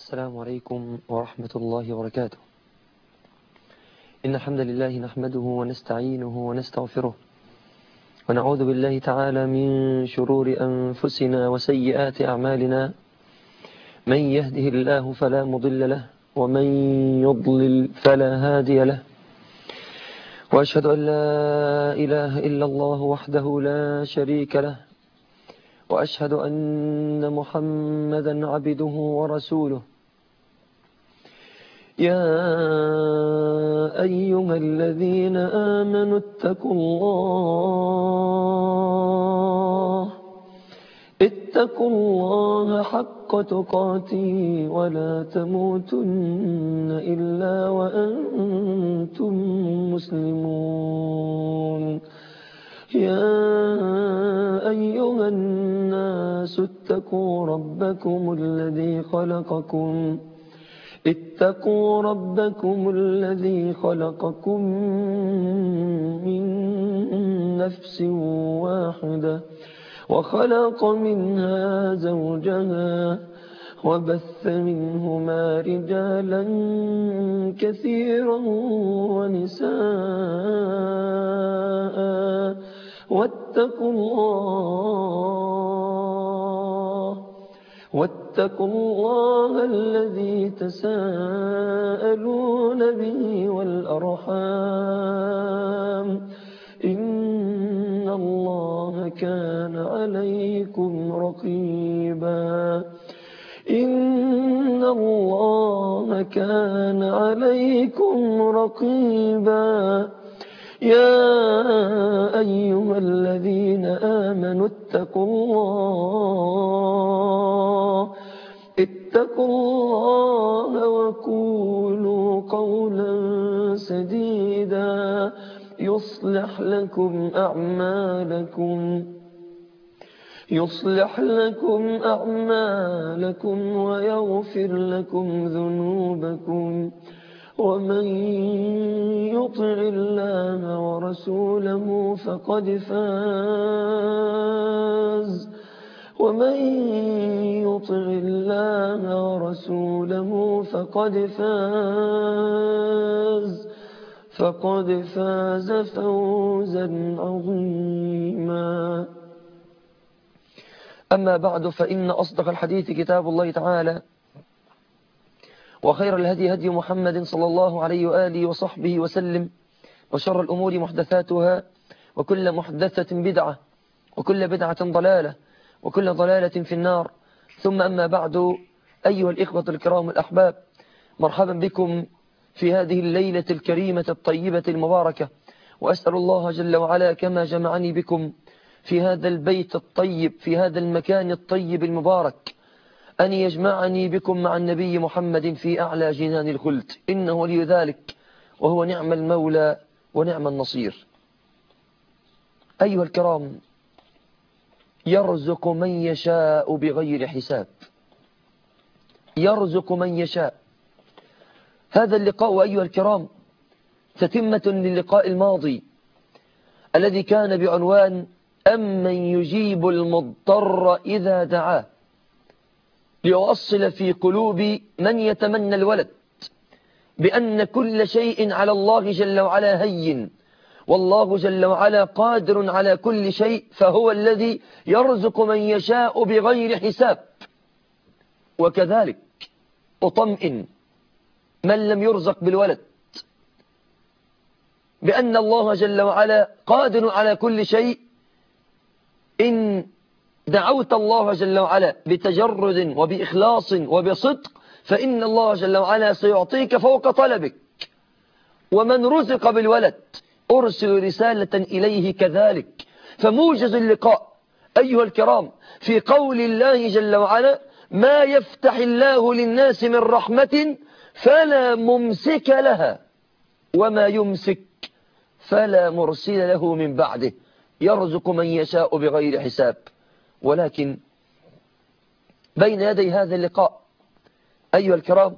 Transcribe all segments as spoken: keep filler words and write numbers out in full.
السلام عليكم ورحمة الله وبركاته. إن الحمد لله نحمده ونستعينه ونستغفره ونعوذ بالله تعالى من شرور أنفسنا وسيئات أعمالنا. من يهده الله فلا مضل له ومن يضلل فلا هادي له، وأشهد أن لا إله إلا الله وحده لا شريك له، وأشهد أن محمدا عبده ورسوله. يا أيها الذين آمنوا اتقوا الله اتقوا الله حق تقاته ولا تموتن إلا وأنتم مسلمون. يا أيها الناس اتقوا ربكم الذي خلقكم اتقوا ربكم الذي خلقكم من نفس واحدة وخلق منها زوجها وبث منهما رجالا كثيرا ونساء، واتقوا الله واتقوا الله الذي تساءلون به والأرحام، إن الله كان عليكم رقيبا إن الله كان عليكم رقيبا يا أيها الذين آمنوا اتقوا الله اتقوا الله وقولوا قولا سديدا يصلح لكم أعمالكم يصلح لكم أعمالكم ويغفر لكم ذنوبكم، ومن يطع الله ورسوله فقد فاز ومن يطع الله ورسوله فقد فاز فقد فاز فوزا عظيما. أما بعد، فإن أصدق الحديث كتاب الله تعالى، وخير الهدي هدي محمد صلى الله عليه وآله وصحبه وسلم، وشر الأمور محدثاتها، وكل محدثة بدعة، وكل بدعة ضلالة، وكل ضلالة في النار. ثم أما بعد، أيها الإخوة الكرام الأحباب، مرحبا بكم في هذه الليلة الكريمة الطيبة المباركة، وأسأل الله جل وعلا كما جمعني بكم في هذا البيت الطيب، في هذا المكان الطيب المبارك، أن يجمعني بكم مع النبي محمد في أعلى جنان الخلد، إنه ولي ذلك وهو نعم المولى ونعم النصير. أيها الكرام، يرزق من يشاء بغير حساب، يرزق من يشاء. هذا اللقاء أيها الكرام تتمة للقاء الماضي الذي كان بعنوان أمن يجيب المضطر إذا دعاه، ليؤصل في قلوب من يتمنى الولد بأن كل شيء على الله جل وعلا هين، والله جل وعلا قادر على كل شيء، فهو الذي يرزق من يشاء بغير حساب. وكذلك أطمئن من لم يرزق بالولد بأن الله جل وعلا قادر على كل شيء. إن دعوت الله جل وعلا بتجرد وبإخلاص وبصدق، فإن الله جل وعلا سيعطيك فوق طلبك. ومن رزق بالولد أرسل رسالة إليه كذلك. فموجز اللقاء أيها الكرام في قول الله جل وعلا: ما يفتح الله للناس من رحمة فلا ممسك لها وما يمسك فلا مرسل له من بعده، يرزق من يشاء بغير حساب. ولكن بين يدي هذا اللقاء أيها الكرام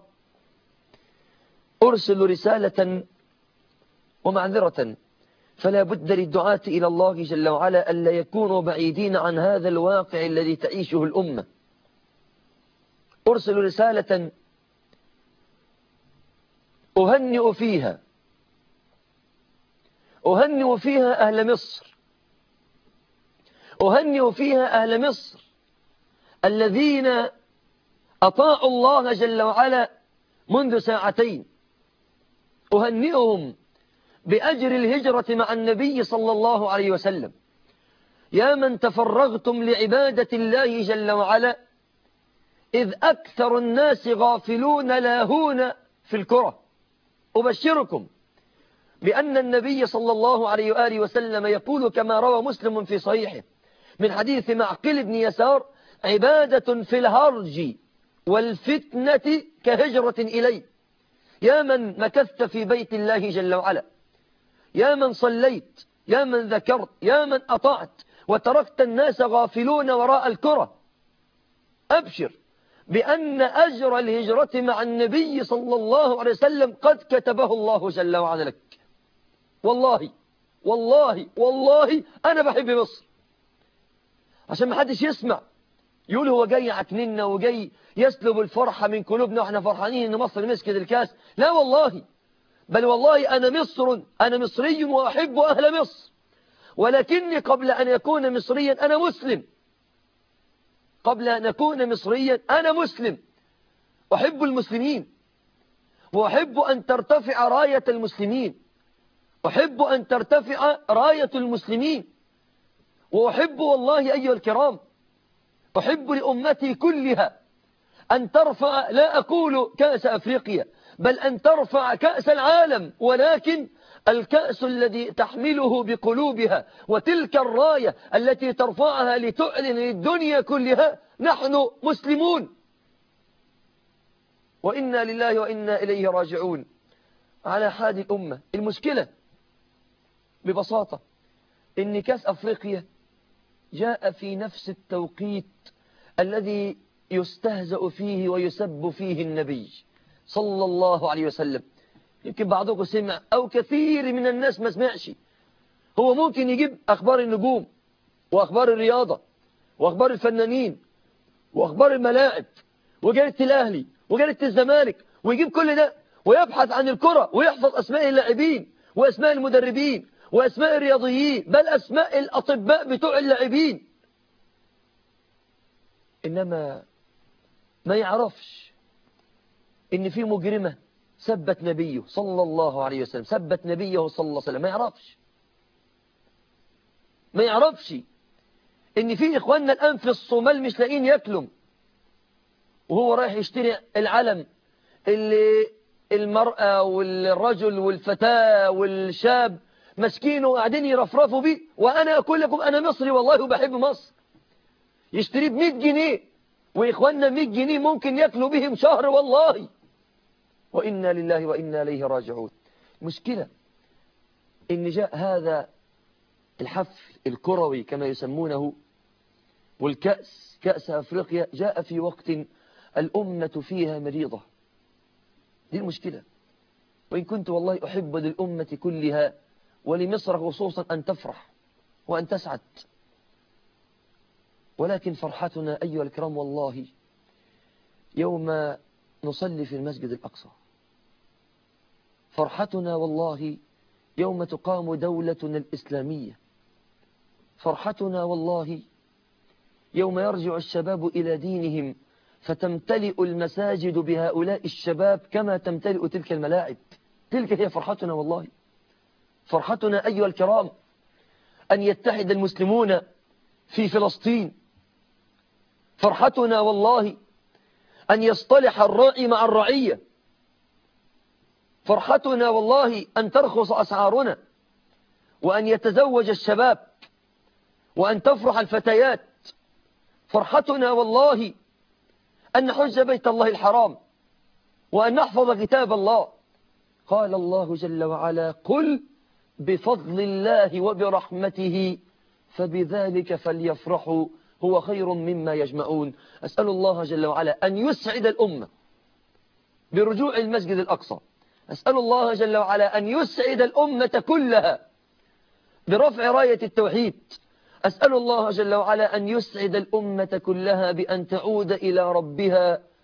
أرسل رسالة ومعذرة، فلا بد للدعاة إلى الله جل وعلا ألا يكونوا بعيدين عن هذا الواقع الذي تعيشه الأمة. أرسل رسالة أهنئ فيها أهنئ فيها أهل مصر، أهنئ فيها أهل مصر الذين أطاعوا الله جل وعلا منذ ساعتين. أهنئهم بأجر الهجرة مع النبي صلى الله عليه وسلم. يا من تفرغتم لعبادة الله جل وعلا إذ أكثر الناس غافلون لاهون في الكرة. أبشركم بأن النبي صلى الله عليه وآله وسلم يقول كما روى مسلم في صحيحه من حديث معقل بن يسار: عبادة في الهرج والفتنة كهجرة إلي. يا من مكثت في بيت الله جل وعلا، يا من صليت، يا من ذكرت، يا من أطعت، وتركت الناس غافلون وراء الكرة، أبشر بأن أجر الهجرة مع النبي صلى الله عليه وسلم قد كتبه الله جل وعلا لك. والله والله والله أنا بحب مصر، عشان ما حدش يسمع يقول هو جاي عكننا وجاي يسلب الفرحة من قلوبنا وإحنا فرحانين إن مصر مسكت الكاس. لا والله، بل والله أنا مصر، أنا مصري وأحب أهل مصر، ولكني قبل أن أكون مصريا أنا مسلم. قبل أن أكون مصريا أنا مسلم، أحب المسلمين، وأحب أن ترتفع راية المسلمين، أحب أن ترتفع راية المسلمين، وأحب والله أيها الكرام، أحب لأمتي كلها أن ترفع، لا أقول كأس أفريقيا، بل أن ترفع كأس العالم، ولكن الكأس الذي تحمله بقلوبها وتلك الراية التي ترفعها لتعلن للدنيا كلها: نحن مسلمون وإنا لله وإنا إليه راجعون. على حال الأمة. المشكلة ببساطة إن كأس أفريقيا جاء في نفس التوقيت الذي يستهزأ فيه ويسب فيه النبي صلى الله عليه وسلم. يمكن بعضكم سمع أو كثير من الناس ما سمعش. هو ممكن يجيب أخبار النجوم وأخبار الرياضة وأخبار الفنانين وأخبار الملاعب وجريدة الأهلي وجريدة الزمالك، ويجيب كل ده ويبحث عن الكرة ويحفظ أسماء اللاعبين وأسماء المدربين وأسماء الرياضيين، بل أسماء الأطباء بتوع اللاعبين، إنما ما يعرفش إن في مجرمة سبت نبيه صلى الله عليه وسلم، سبت نبيه صلى الله عليه وسلم. ما يعرفش ما يعرفش إن في إخواننا الآن في الصومال مش لاقين ياكلوا، وهو رايح يشتري العلم اللي المرأة والرجل والفتاة والشاب مسكين وقاعدين يرفرفوا بيه، وأنا أقول لكم أنا مصري والله وبحب مصر. يشتري بمئة جنيه، وإخواننا مئة جنيه ممكن يأكلوا بهم شهر والله. وإنا لله وإنا إليه راجعون. مشكلة إن جاء هذا الحفل الكروي كما يسمونه والكأس، كأس أفريقيا، جاء في وقت الأمة فيها مريضة. دي المشكلة. وإن كنت والله أحب للأمة كلها ولمصر خصوصا أن تفرح وأن تسعد، ولكن فرحتنا أيها الكرام والله يوم نصلي في المسجد الأقصى، فرحتنا والله يوم تقام دولتنا الإسلامية، فرحتنا والله يوم يرجع الشباب إلى دينهم فتمتلئ المساجد بهؤلاء الشباب كما تمتلئ تلك الملاعب. تلك هي فرحتنا والله. فرحتنا أيها الكرام أن يتحد المسلمون في فلسطين. فرحتنا والله أن يصطلح الراعي مع الرعية. فرحتنا والله أن ترخص أسعارنا، وأن يتزوج الشباب، وأن تفرح الفتيات. فرحتنا والله أن نحج بيت الله الحرام، وأن نحفظ كتاب الله. قال الله جل وعلا: قل بفضل الله وبرحمته فبذلك فليفرحوا هو خير مما يجمعون. أسأل الله جل وعلا أن يسعد الأمة برجوع المسجد الأقصى. أسأل الله جل وعلا أن يسعد الأمة كلها برفع راية التوحيد. أسأل الله جل وعلا أن يسعد الأمة كلها بأن تعود إلى ربها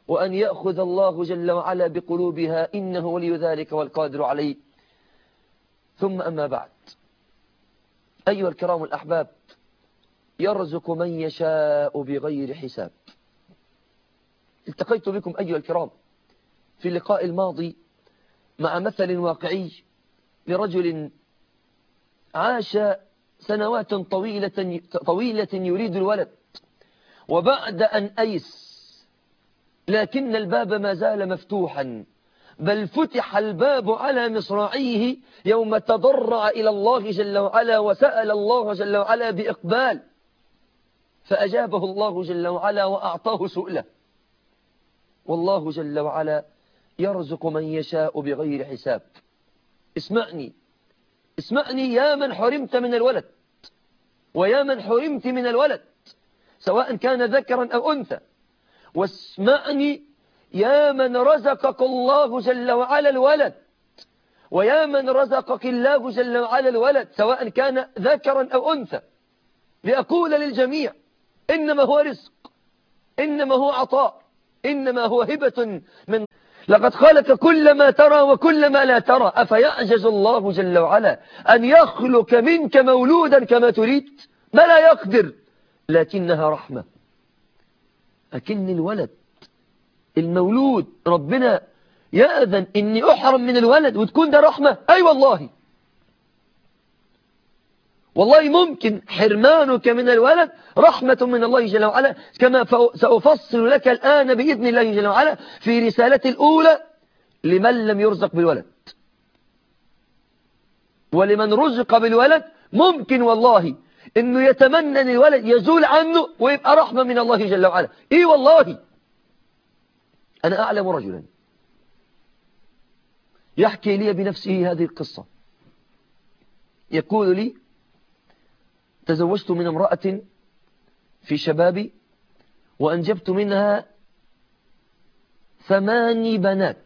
وأن يأخذ الله جل وعلا بقلوبها، إنه ولي ذلك والقادر عليه. ثم أما بعد، أيها الكرام الأحباب، يرزق من يشاء بغير حساب. التقيت بكم أيها الكرام في اللقاء الماضي مع مثل واقعي لرجل عاش سنوات طويلة, طويلة يريد الولد، وبعد أن أيس لكن الباب ما زال مفتوحا، بل فتح الباب على مصراعيه يوم تضرع إلى الله جل وعلا وسأل الله جل وعلا بإقبال، فأجابه الله جل وعلا وأعطاه سؤله. والله جل وعلا يرزق من يشاء بغير حساب. اسمعني اسمعني يا من حرمت من الولد، ويا من حرمت من الولد سواء كان ذكرا أو أنثى، واسمعني يا من رزقك الله جل وعلا الولد، ويا من رزقك الله جل وعلا الولد سواء كان ذكرا أو أنثى، لأقول للجميع إنما هو رزق، إنما هو عطاء، إنما هو هبة من لقد خلق كل ما ترى وكل ما لا ترى، أفيعجز الله جل وعلا أن يخلق منك مولودا كما تريد؟ ما لا يقدر، لكنها رحمة. لكن الولد المولود ربنا يأذن إني أحرم من الولد وتكون ده رحمة؟ أي أيوة والله والله ممكن حرمانك من الولد رحمة من الله جل وعلا، كما سأفصل لك الآن بإذن الله جل وعلا في رسالتي الأولى لمن لم يرزق بالولد. ولمن رزق بالولد ممكن والله إنه يتمنى أن الولد يزول عنه ويبقى رحمة من الله جل وعلا. إيه والله أنا أعلم رجلا يحكي لي بنفسه هذه القصة، يقول لي: تزوجت من امرأة في شبابي وأنجبت منها ثماني بنات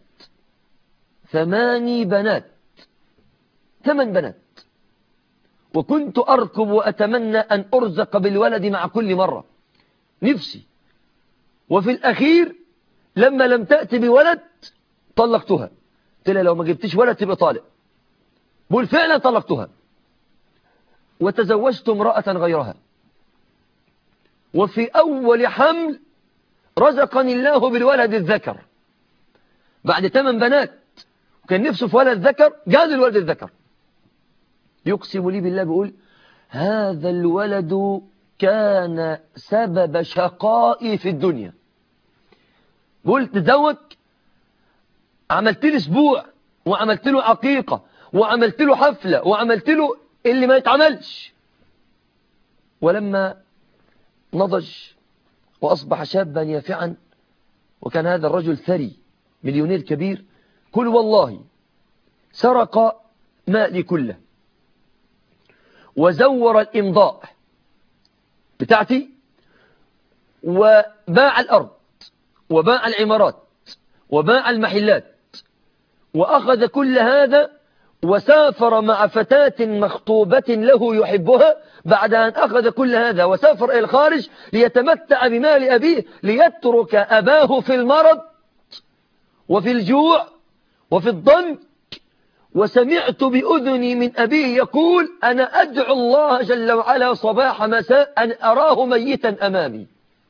ثماني بنات ثمان بنات، وكنت أركب وأتمنى أن أرزق بالولد مع كل مرة نفسي، وفي الأخير لما لم تأتي بولد طلقتها. قلت لها لو ما جبتش ولد تبقى طالق. بقول فعلا طلقتها، وتزوجت امرأة غيرها، وفي أول حمل رزقني الله بالولد الذكر بعد ثمان بنات، وكان نفسه في ولد ذكر، جاء الولد الذكر. يقسم لي بالله بيقول: هذا الولد كان سبب شقائي في الدنيا. بقول تزوج، عملت له اسبوع وعملت له عقيقة وعملت له حفلة وعملت له اللي ما يتعملش، ولما نضج وأصبح شابا يافعا، وكان هذا الرجل ثري مليونير كبير، قل والله سرق مالي كله وزور الإمضاء بتاعتي وباع الأرض وباع العمارات وباع المحلات، وأخذ كل هذا وسافر مع فتاة مخطوبة له يحبها. بعد أن أخذ كل هذا وسافر إلى الخارج ليتمتع بمال أبيه، ليترك أباه في المرض وفي الجوع وفي الضنك. وسمعت بأذني من أبيه يقول: أنا أدعو الله جل وعلا صباح مساء أن أراه ميتا أمامي.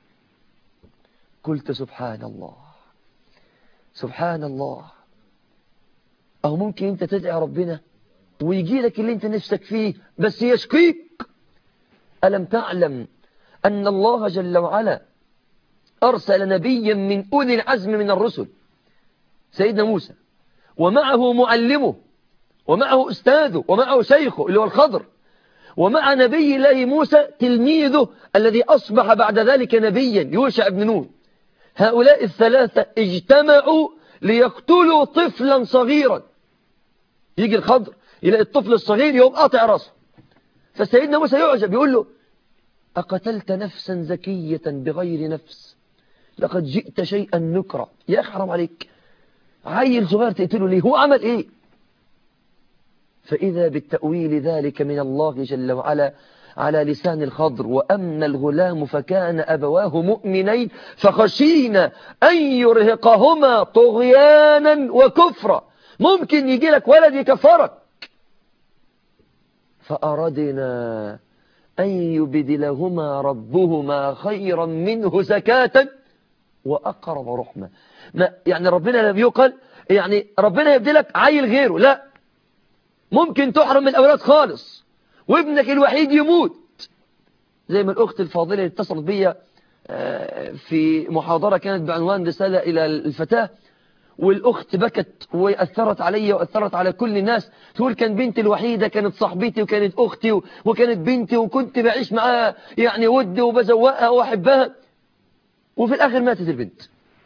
قلت سبحان الله سبحان الله. أو ممكن أنت تدعي ربنا ويجي لك اللي أنت نفسك فيه بس يشقيك. ألم تعلم أن الله جل وعلا أرسل نبيا من أولي العزم من الرسل سيدنا موسى، ومعه معلمه ومعه أستاذه ومعه شيخه اللي هو الخضر، ومع نبي الله موسى تلميذه الذي أصبح بعد ذلك نبيا يوشع بن نون. هؤلاء الثلاثة اجتمعوا ليقتلوا طفلا صغيرا. يجي الخضر يلاقي الطفل الصغير يقوم قاطع راسه، فسيدنا موسى يعجب يقول له: أقتلت نفسا زكية بغير نفس لقد جئت شيئا نكرا. يا أخي حرام عليك، عيل صغير تقتله ليه؟ هو عمل إيه؟ فإذا بالتأويل ذلك من الله جل وعلا على لسان الخضر: وأما الغلام فكان أبواه مؤمنين فخشينا أن يرهقهما طغيانا وكفرا. ممكن يجي لك ولد يكفرك، فأردنا أن يبدلهما ربهما خيرا منه زكاة وأقرب رحمة. ما يعني ربنا لم يقل يعني ربنا يبدلك عيل غيره، لا، ممكن تحرم من الأولاد خالص وابنك الوحيد يموت. زي ما الأخت الفاضلة اللي اتصلت بي في محاضرة كانت بعنوان رسالة إلى الفتاة، والأخت بكت وأثرت علي وأثرت على كل الناس. تقول كان بنتي الوحيدة كانت صاحبتي وكانت أختي وكانت بنتي وكنت بعيش معاها يعني ودي وبزوقها وأحبها، وفي الآخر ماتت البنت.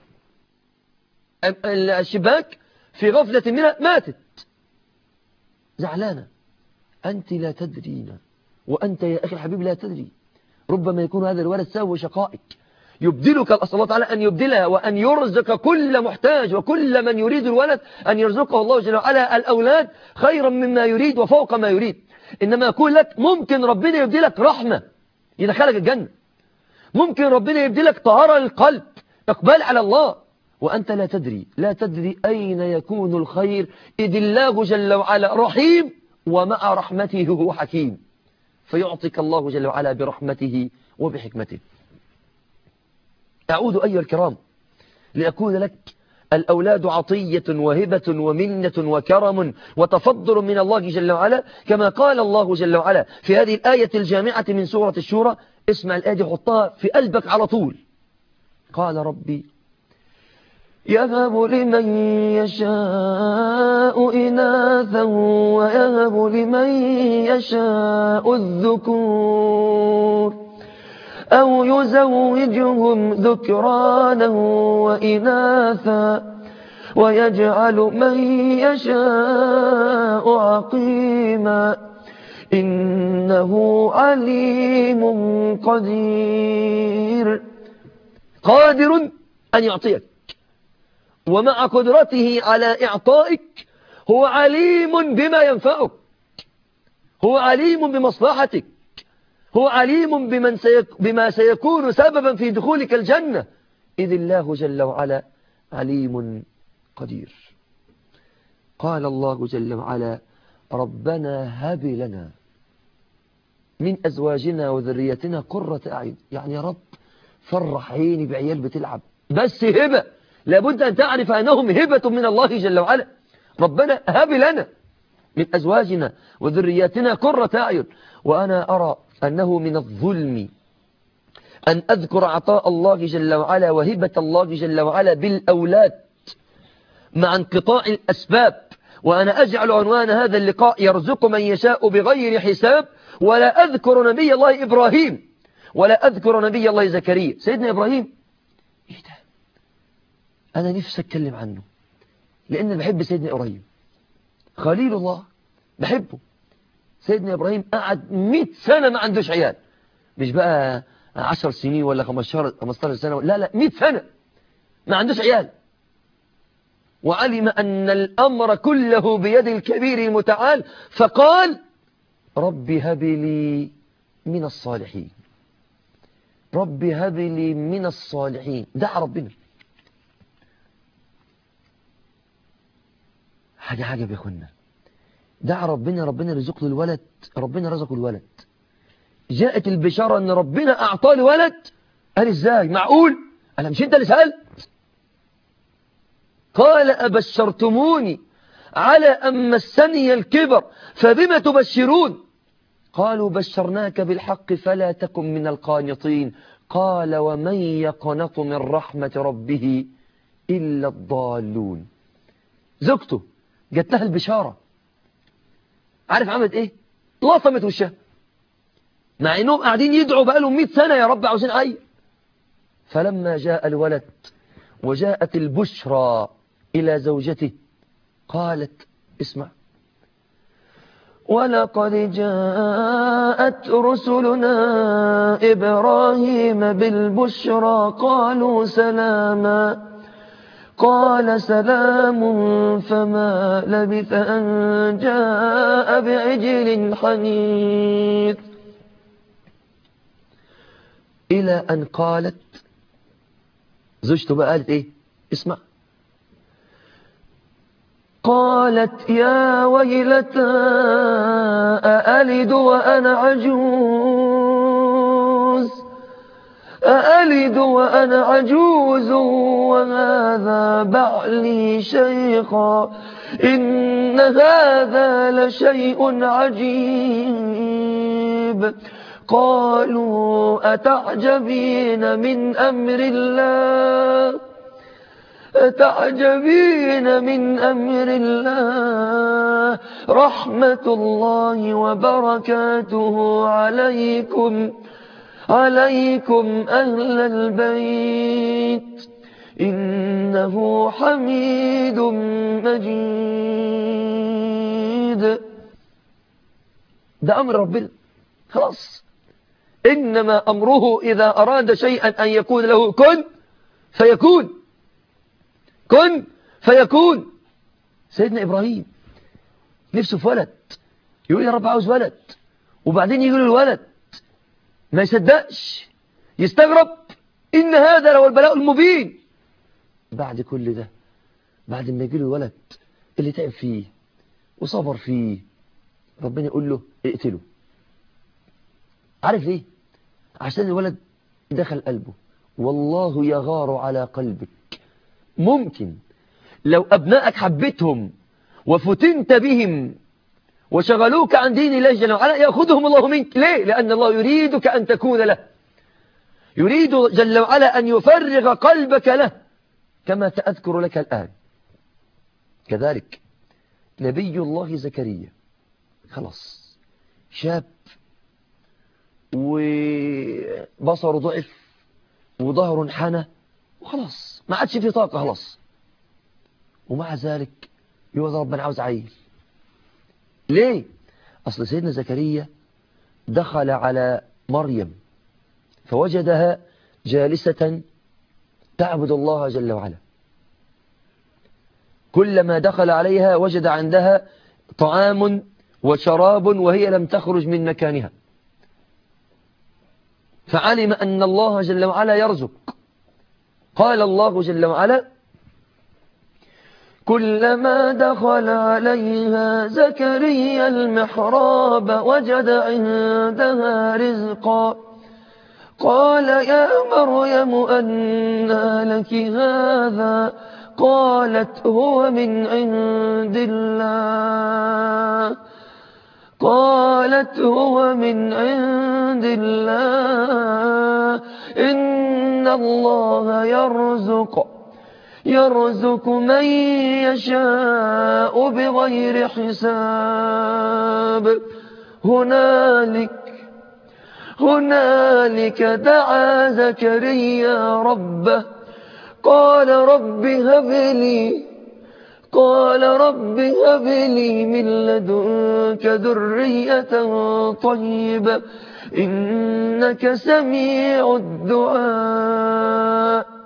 الشباك في غفلة منها ماتت. زعلانة. أنت لا تدرين، وأنت يا أخي الحبيب لا تدري، ربما يكون هذا الولد سوى شقائك. يبدلك أسأل الله تعالى أن يبدلها وأن يرزق كل محتاج وكل من يريد الولد أن يرزقه الله جل وعلا الأولاد خيرا مما يريد وفوق ما يريد. إنما أقول لك ممكن ربنا يبدلك رحمة يدخلك الجنة، ممكن ربنا يبدلك طهارة للقلب، إقبال على الله، وأنت لا تدري لا تدري أين يكون الخير، إذ الله جل وعلا رحيم ومع رحمته هو حكيم، فيعطيك الله جل وعلا برحمته وبحكمته. أعود أيها الكرام لأقول لك: الأولاد عطية وهبة ومنة وكرم وتفضل من الله جل وعلا، كما قال الله جل وعلا في هذه الآية الجامعة من سورة الشورى. اسمع الآية دي، حطها في قلبك على طول. قال ربي: يهب لمن يشاء إناثا ويهب لمن يشاء الذكور أو يزوجهم ذكرانا وإناثا ويجعل من يشاء عقيما إنه عليم قدير. قادر أن يعطيك، ومع قدرته على إعطائك هو عليم بما ينفعك، هو عليم بمصلحتك، هو عليم بمن سيك بما سيكون سببا في دخولك الجنة، إذ الله جل وعلا عليم قدير. قال الله جل وعلا: ربنا هب لنا من أزواجنا وذريتنا قرة أعين. يعني يا رب فرح عيني بعيال بتلعب، بس هبة، لابد أن تعرف أنهم هبة من الله جل وعلا. ربنا هب لنا من أزواجنا وذرياتنا قرة أعين. وأنا أرى أنه من الظلم أن أذكر عطاء الله جل وعلا وهبة الله جل وعلا بالأولاد مع انقطاع الأسباب، وأنا أجعل عنوان هذا اللقاء: يرزق من يشاء بغير حساب. ولا أذكر نبي الله إبراهيم ولا أذكر نبي الله زكريا. سيدنا إبراهيم، إيه ده؟ أنا نفسي أتكلم عنه لأن بحب سيدنا إبراهيم خليل الله، بحبه. سيدنا إبراهيم قعد مئة سنة ما عندوش عيال، مش بقى عشر سنين ولا خمستاشر سنة، لا لا مئة سنة ما عندوش عيال. وعلم أن الأمر كله بيد الكبير المتعال، فقال: رب هب لي من الصالحين، رب هب لي من الصالحين. دعا ربنا. حاجة عجب يا أخوانا، دعا ربنا، ربنا رزق له الولد، ربنا رزقه الولد. جاءت البشارة أن ربنا أعطاه الولد. قال: إزاي؟ معقول؟ أنا مش أنت اللي سألت؟ قال: أبشرتموني على أن مسني الكبر فبما تبشرون؟ قالوا: بشرناك بالحق فلا تكن من القانطين. قال: ومن يقنط من رحمة ربه إلا الضالون. زوجته جات لها البشارة، عارف عملت إيه؟ لطمت وشها، مع إنهم قاعدين يدعوا بقالهم مئة سنة: يا رب عاوزين عيل. فلما جاء الولد وجاءت البشرى إلى زوجته قالت: اسمع: ولقد جاءت رسلنا إبراهيم بالبشرى قالوا سلاما قال سلام فما لبث أن جاء بعجل حنيذ. إلى أن قالت زوجته بقى قالت إيه؟ اسمع. قالت يا ويلتى أألد وأنا عجوز أألد وأنا عجوز وهذا بعلي شيخا إن هذا لشيء عجيب. قالوا أتعجبين من أمر الله أتعجبين من أمر الله رحمة الله وبركاته عليكم عليكم أهل البيت إنه حميد مجيد. ده أمر ربنا خلاص. إنما أمره إذا أراد شيئا أن يكون له كن فيكون كن فيكون. سيدنا إبراهيم نفسه في ولد، يقول يا رب عاوز ولد، وبعدين يقول له الولد ما يصدقش، يستغرب، إن هذا لو البلاء المبين. بعد كل ده، بعد ما يجي له الولد اللي تعب فيه وصبر فيه، ربنا يقول له اقتله. عارف ليه؟ عشان الولد دخل قلبه. والله يغار على قلبك. ممكن لو أبنائك حبيتهم وفتنت بهم وشغلوك عن دين الله جل وعلا يأخذهم الله منك. ليه؟ لأن الله يريدك أن تكون له، يريد جل وعلا أن يفرغ قلبك له كما تأذكر لك الآن. كذلك نبي الله زكريا خلاص شاب وبصره ضعف وظهره انحنى وخلاص ما عادش فيه طاقة خلاص، ومع ذلك يقول ربنا عاوز عيل. ليه؟ أصل سيدنا زكريا دخل على مريم فوجدها جالسة تعبد الله جل وعلا. كلما دخل عليها وجد عندها طعام وشراب وهي لم تخرج من مكانها، فعلم أن الله جل وعلا يرزق. قال الله جل وعلا كلما دخل عليها زكريا المحراب وجد عندها رزقا قال يا مريم أنى لك هذا قالت هو من عند الله قالت هو من عند الله إن الله يرزق يرزق من يشاء بغير حساب. هنالك هنالك دعا زكريا ربه قال رب هب لي قال رب هب لي من لدنك ذرية طيبة إنك سميع الدعاء.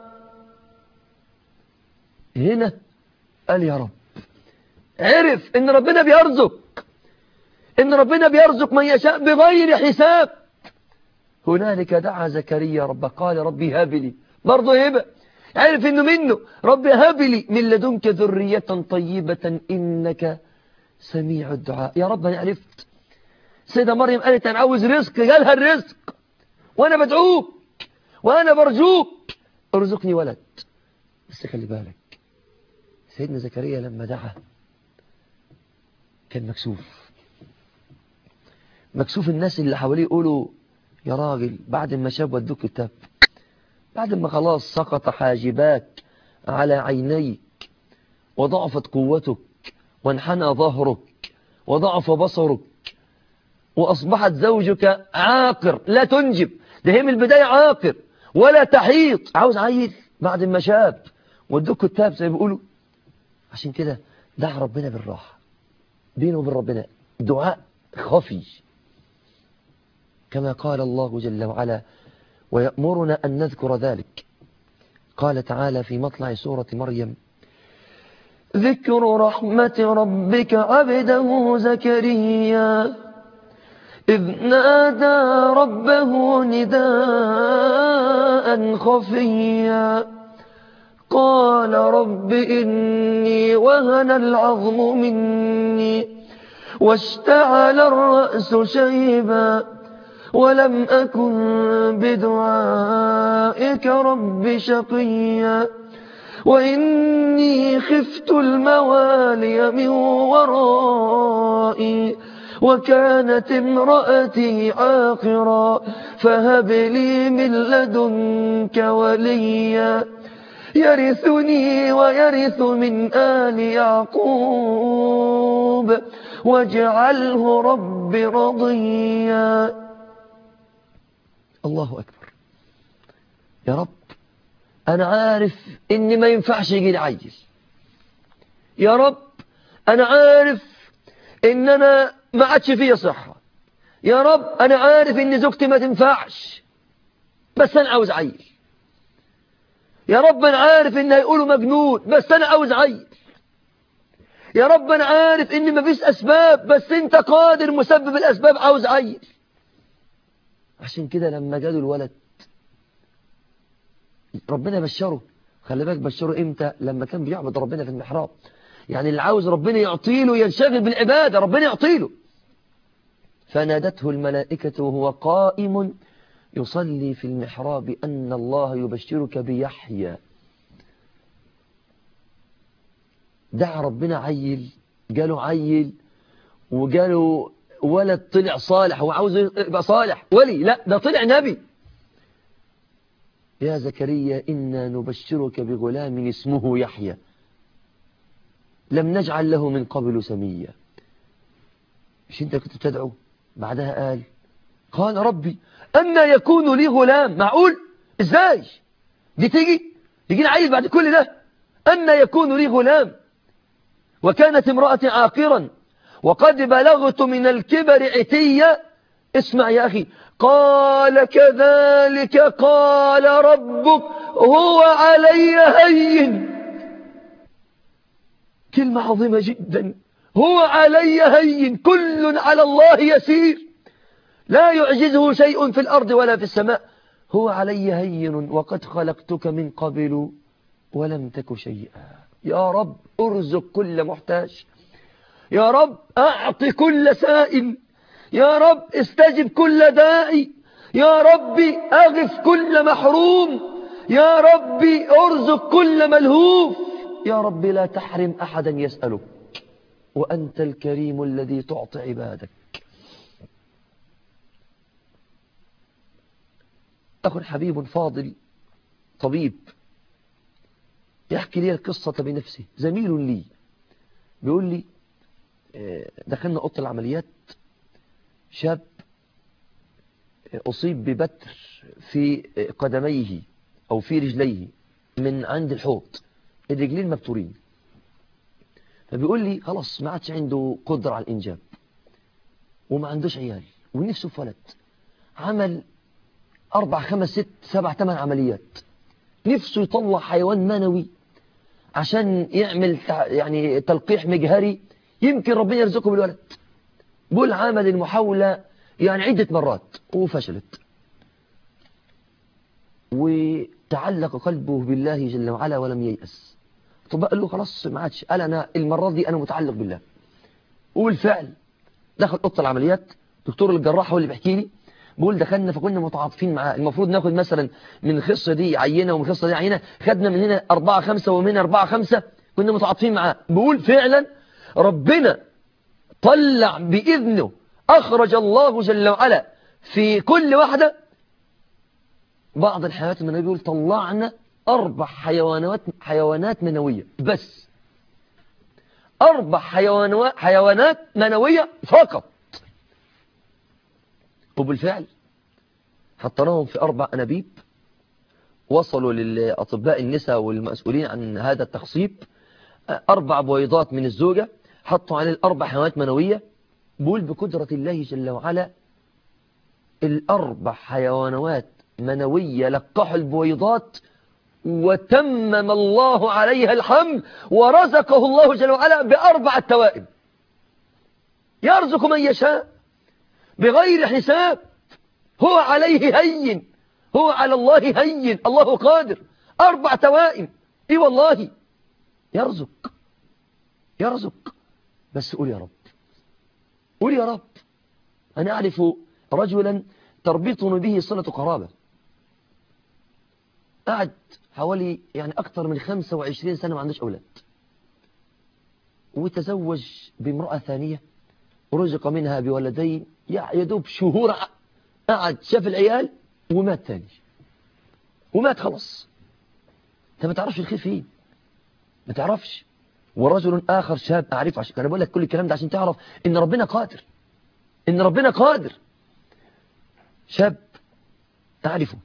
هنا قال يا رب، عرف ان ربنا بيرزق، ان ربنا بيرزق من يشاء بغير حساب. هنالك دعا زكريا رب قال ربي هب لي، برضه هبه، عرف انه منه ربي هب لي من لدنك ذرية طيبة انك سميع الدعاء. يا رب انا عرفت. سيدة مريم قالت انا عاوز رزق، قالها الرزق وانا بدعوك وانا برجوك ارزقني ولد. بس خلي بالك سيدنا زكريا لما دعا كان مكسوف مكسوف. الناس اللي حواليه يقولوا يا راجل بعد ما شاب ودوك التاب، بعد ما خلاص سقط حاجباك على عينيك وضعفت قوتك وانحنى ظهرك وضعف بصرك وأصبحت زوجك عاقر لا تنجب، ده هي من البداية عاقر ولا تحيط، عاوز عيل بعد ما شاب ودوك التاب زي ما بيقولوا. عشان كده دعا ربنا بالراحة بينه وبين ربنا، دعاء خفي كما قال الله جل وعلا ويأمرنا أن نذكر ذلك. قال تعالى في مطلع سورة مريم ذكر رحمة ربك عبده زكريا إذ نادى ربه نداء دعاء خفيا قال رب إني وهن العظم مني واشتعل الرأس شيبا ولم أكن بدعائك رب شقيا وإني خفت الموالي من ورائي وكانت امرأتي عاقرا فهب لي من لدنك وليا يرثني ويرث من آل يعقوب واجعله رب رضيا. الله أكبر. يا رب أنا عارف إني ما ينفعش يجي لي عيل. يا رب أنا عارف إن أنا ما عادش فيا صحة. يا رب أنا عارف إن زوجتي ما تنفعش بس أنا عاوز عيل. يا رب أنا عارف إن هيقولوا مجنون بس أنا عاوز عيل. يا رب أنا عارف إن ما فيش أسباب بس أنت قادر مسبب الأسباب عاوز عيل. عشان كده لما جاله الولد ربنا بشره. خلي بالك بشره إمتى؟ لما كان بيعبد ربنا في المحراب. يعني اللي عاوز ربنا يعطيله ينشغل بالعبادة ربنا يعطيله. فنادته الملائكة وهو قائم يصلي في المحراب أن الله يبشرك بيحيى. دعا ربنا عيل جاله عيل وجاله ولد طلع صالح وعاوز يبقى صالح ولي. لا ده طلع نبي. يا زكريا إنا نبشرك بغلام اسمه يحيى لم نجعل له من قبل سميا. مش انت كنت تدعو؟ بعدها قال قال ربي أما يكون لي غلام. معقول؟ ازاي دي تيجي يجي عيل بعد كل ده؟ أما يكون لي غلام وكانت امرأتي عاقرا وقد بلغت من الكبر عتيا. اسمع يا أخي. قال كذلك قال ربك هو علي هين. كلمة عظيمة جدا. هو علي هين. كل على الله يسير لا يعجزه شيء في الأرض ولا في السماء. هو علي هين وقد خلقتك من قبل ولم تك شيئا. يا رب ارزق كل محتاج. يا رب أعط كل سائل. يا رب استجب كل داعي. يا ربي أغف كل محروم. يا ربي ارزق كل ملهوف. يا رب لا تحرم أحدا يسألك وأنت الكريم الذي تعطي عبادك. أخ حبيب فاضل طبيب يحكي لي القصة بنفسه. زميل لي بيقول لي دخلنا أوضة العمليات شاب أصيب ببتر في قدميه أو في رجليه من عند الحوض. الرجلين مبتورين. فبيقول لي خلاص ما عادش عنده قدرة على الإنجاب وما عندوش عيال ونفسه في ولد. عمل أربع خمس ست سبع ثمان عمليات. نفسه يطلع حيوان منوي عشان يعمل يعني تلقيح مجهري يمكن ربنا يرزقه بالولد. بقول عمل المحاولة يعني عدة مرات وفشلت. وتعلق قلبه بالله جل وعلا ولم ييأس. طب قال له خلاص ما عادش. قال أنا المرة دي أنا متعلق بالله. وبالفعل دخل أوضة العمليات. دكتور الجراح هو اللي بيحكي لي. بقول دخلنا فكنا متعاطفين معاه. المفروض ناخد مثلا من الخصة دي عينة ومن الخصة دي عينة. خدنا من هنا أربعة خمسة ومن هنا أربعة خمسة. كنا متعاطفين معاه. بقول فعلا ربنا طلع بإذنه. أخرج الله جل وعلا في كل واحدة بعض الحيوانات المنوية. بيقول طلعنا أربع حيوانات حيوانات منوية بس. أربع حيوانات حيوانات منوية فقط. وبالفعل حطناهم في أربع أنابيب. وصلوا للأطباء النساء والمسؤولين عن هذا التخصيب أربع بويضات من الزوجة. حطوا عليه الأربع حيوانات منوية. بقول بقدرة الله جل وعلا الأربع حيوانات منوية لقحوا البويضات وتمم الله عليها الحمل ورزقه الله جل وعلا بأربع توائم. يرزق من يشاء بغير حساب. هو عليه هين. هو على الله هين، الله قادر. أربع توائم، إيه والله يرزق يرزق. بس قول يا رب، قول يا رب. أنا أعرف رجلا تربطني به صلة قرابة، قعد حوالي يعني أكثر من خمسة وعشرين سنة ما عندوش أولاد، وتزوج بامرأة ثانية ورزق منها بولدين، يدوب شهور قعد شاف العيال ومات ثاني، ومات خلص. انت ما تعرفش الخير فين، ما تعرفش. ورجل آخر شاب أعرفه، عشان أنا بقول لك كل الكلام ده عشان تعرف إن ربنا قادر، إن ربنا قادر. شاب أعرفه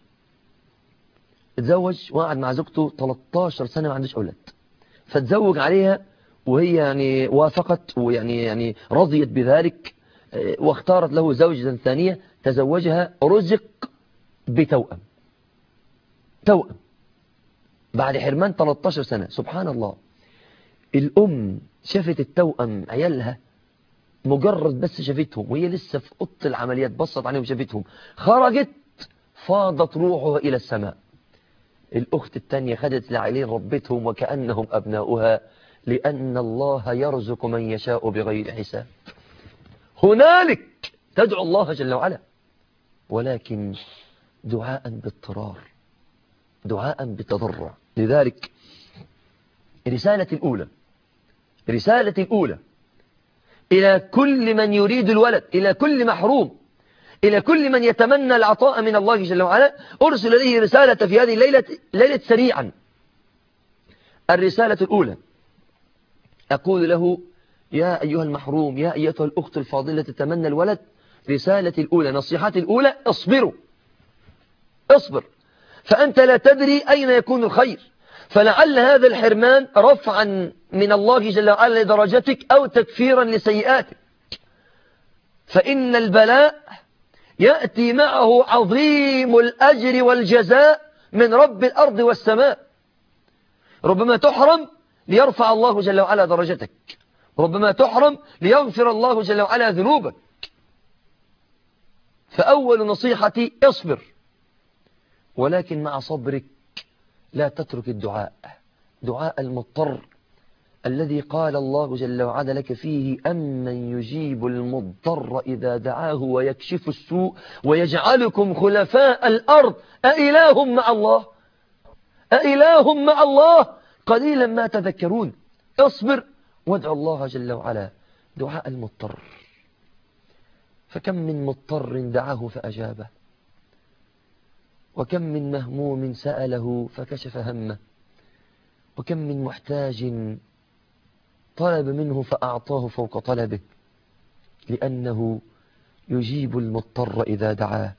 اتزوج وقعد مع زوجته ثلاثة عشر سنة ما عندوش أولاد، فتزوج عليها وهي يعني وافقت ويعني يعني رضيت بذلك، واختارت له زوجة ثانية تزوجها، رزق بتوأم، توأم بعد حرمان ثلاثة عشر سنة. سبحان الله. الأم شافت التوأم عيالها، مجرد بس شافتهم وهي لسه في أوضة العمليات، بصت عليهم شافتهم، خرجت فاضت روحها إلى السماء. الأخت الثانية خدت العيالين ربتهم وكأنهم أبناؤها، لأن الله يرزق من يشاء بغير حساب. هنالك تدعو الله جل وعلا، ولكن دعاء باضطرار، دعاء بتضرع. لذلك رسالة الأولى، رسالة الأولى إلى كل من يريد الولد، إلى كل محروم، إلى كل من يتمنى العطاء من الله جل وعلا، أرسل إليه رسالة في هذه الليلة، ليلة سريعا. الرسالة الأولى أقول له: يا أيها المحروم، يا أيتها الأخت الفاضلة تتمنى الولد، رسالة الأولى، نصيحتي الأولى: اصبروا، اصبر، فأنت لا تدري أين يكون الخير، فلعل هذا الحرمان رفعا من الله جل وعلا لدرجتك أو تكفيرا لسيئاتك. فإن البلاء يأتي معه عظيم الأجر والجزاء من رب الأرض والسماء. ربما تحرم ليرفع الله جل وعلا درجتك، ربما تحرم ليغفر الله جل وعلا ذنوبك. فأول نصيحتي: اصبر، ولكن مع صبرك لا تترك الدعاء، دعاء المضطر الذي قال الله جل وعلا لك فيه: أمن يجيب المضطر إذا دعاه ويكشف السوء ويجعلكم خلفاء الأرض أإله مع الله، أإله مع الله قليلا ما تذكرون. اصبر وادعو الله جل وعلا، دعاء المضطر. فكم من مضطر دعاه فأجابه، وكم من مهموم سأله فكشف همه، وكم من محتاج طلب منه فأعطاه فوق طلبه، لأنه يجيب المضطر إذا دعاه.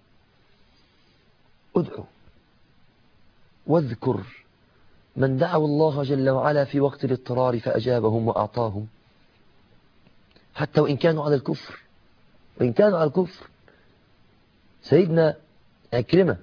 ادعو واذكر من دعوا الله جل وعلا في وقت الاضطرار فأجابهم وأعطاهم، حتى وإن كانوا على الكفر، وإن كانوا على الكفر. سيدنا عكرمة،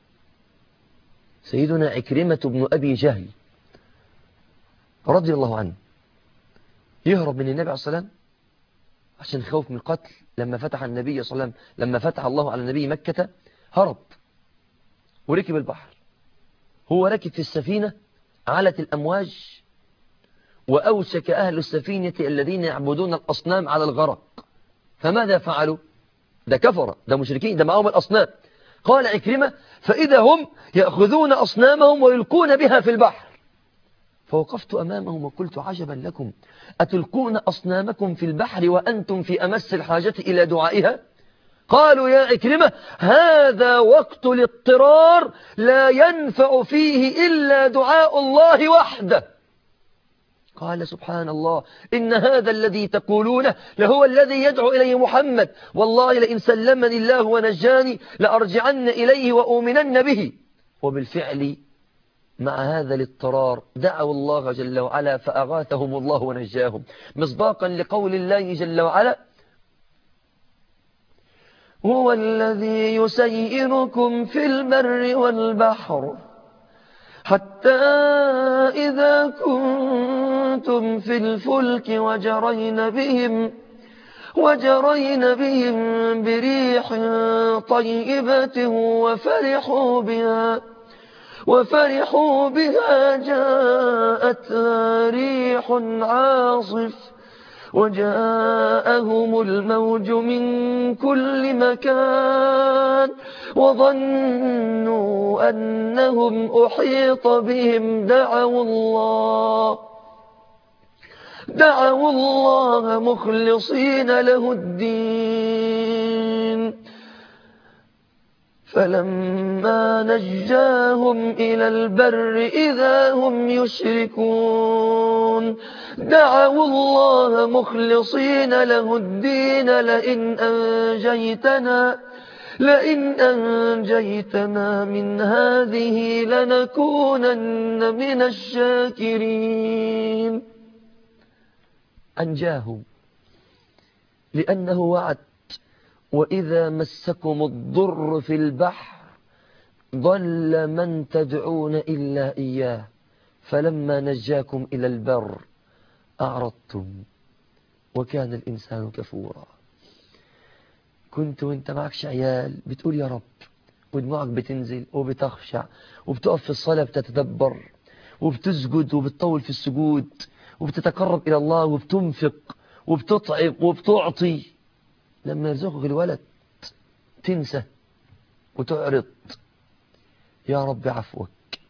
سيدنا عكرمة بن أبي جهل رضي الله عنه، يهرب من النبي عليه الصلاة والسلام عشان خوف من القتل. لما فتح النبي صلى الله عليه وسلم، لما فتح الله على النبي مكة، هرب وركب البحر. هو ركب في السفينة، علت الأمواج، وأوشك أهل السفينة الذين يعبدون الأصنام على الغرق. فماذا فعلوا؟ ده كفر، ده مشركين، ده معهم الأصنام. قال عكرمة: فإذا هم يأخذون أصنامهم ويلقون بها في البحر. فوقفت أمامهم وقلت: عجبا لكم، أتلقون أصنامكم في البحر وأنتم في أمس الحاجة إلى دعائها؟ قالوا: يا عكرمة، هذا وقت الاضطرار لا ينفع فيه إلا دعاء الله وحده. قال: سبحان الله، إن هذا الذي تقولونه لهو الذي يدعو إليه محمد، والله لئن سلمني الله ونجاني لأرجعن إليه وأؤمنن به. وبالفعل مع هذا الاضطرار دعوا الله جل وعلا فأغاثهم الله ونجاهم، مصداقا لقول الله جل وعلا: هو الذي يسيركم في البر والبحر حتى إذا كنتم في الفلك وجرين بهم وجرين بهم بريح طيبة وفرحوا بها وفرحوا بها جاءتها ريح عاصف وجاءهم الموج من كل مكان وظنوا أنهم أحيط بهم دعوا الله دعوا الله مخلصين له الدين فلما نجاهم إلى البر إذا هم يشركون دعوا الله مخلصين له الدين لئن أنجيتنا لئن أنجيتنا من هذه لنكونن من الشاكرين. أنجاهم لأنه وعد وإذا مسكم الضر في البحر ضل من تدعون إلا إياه فلما نجاكم إلى البر أعرضتم وكان الإنسان كفورا. كنت وانت معكش عيال بتقول يا رب ودموعك بتنزل وبتخشع وبتقف في الصلاة بتتدبر وبتسجد وبتطول في السجود وبتتقرب إلى الله وبتنفق وبتطعب وبتعطي. لما يرزقك الولد تنسى وتعرض. يا رب عفوك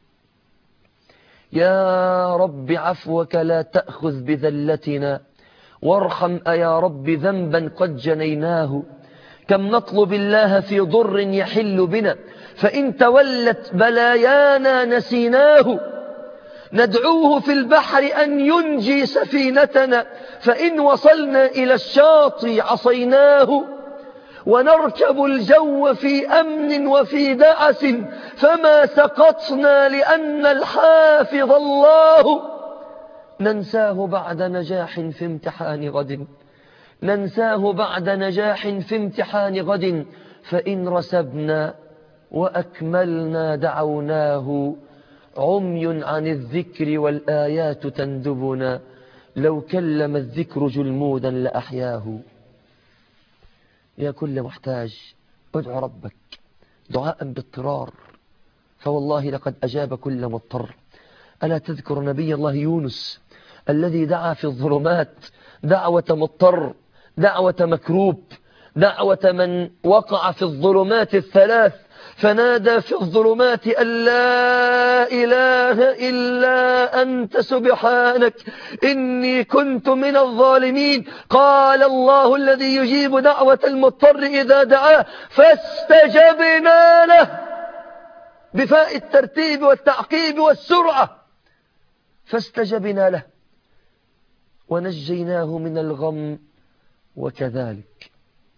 يا رب عفوك لا تأخذ بذلتنا وارحم يا رب ذنبا قد جنيناه. كم نطلب الله في ضر يحل بنا فإن تولت بلايانا نسيناه. ندعوه في البحر أن ينجي سفينتنا فإن وصلنا إلى الشاطئ عصيناه. ونركب الجو في أمن وفي دعس فما سقطنا لأن الحافظ الله. ننساه بعد نجاح في امتحان غد ننساه بعد نجاح في امتحان غد فإن رسبنا وأكملنا دعوناه. عمي عن الذكر والآيات تندبنا لو كلم الذكر جلمودا لأحياه. يا كل محتاج ادعو ربك دعاء باضطرار فوالله لقد أجاب كل مضطر. ألا تذكر نبي الله يونس الذي دعا في الظلمات دعوة مضطر دعوة مكروب دعوة من وقع في الظلمات الثلاث فنادى في الظلمات أن لا إله إلا أنت سبحانك إني كنت من الظالمين. قال الله الذي يجيب دعوة المضطر إذا دعاه فاستجبنا له بفاء الترتيب والتعقيب والسرعة. فاستجبنا له ونجيناه من الغم وكذلك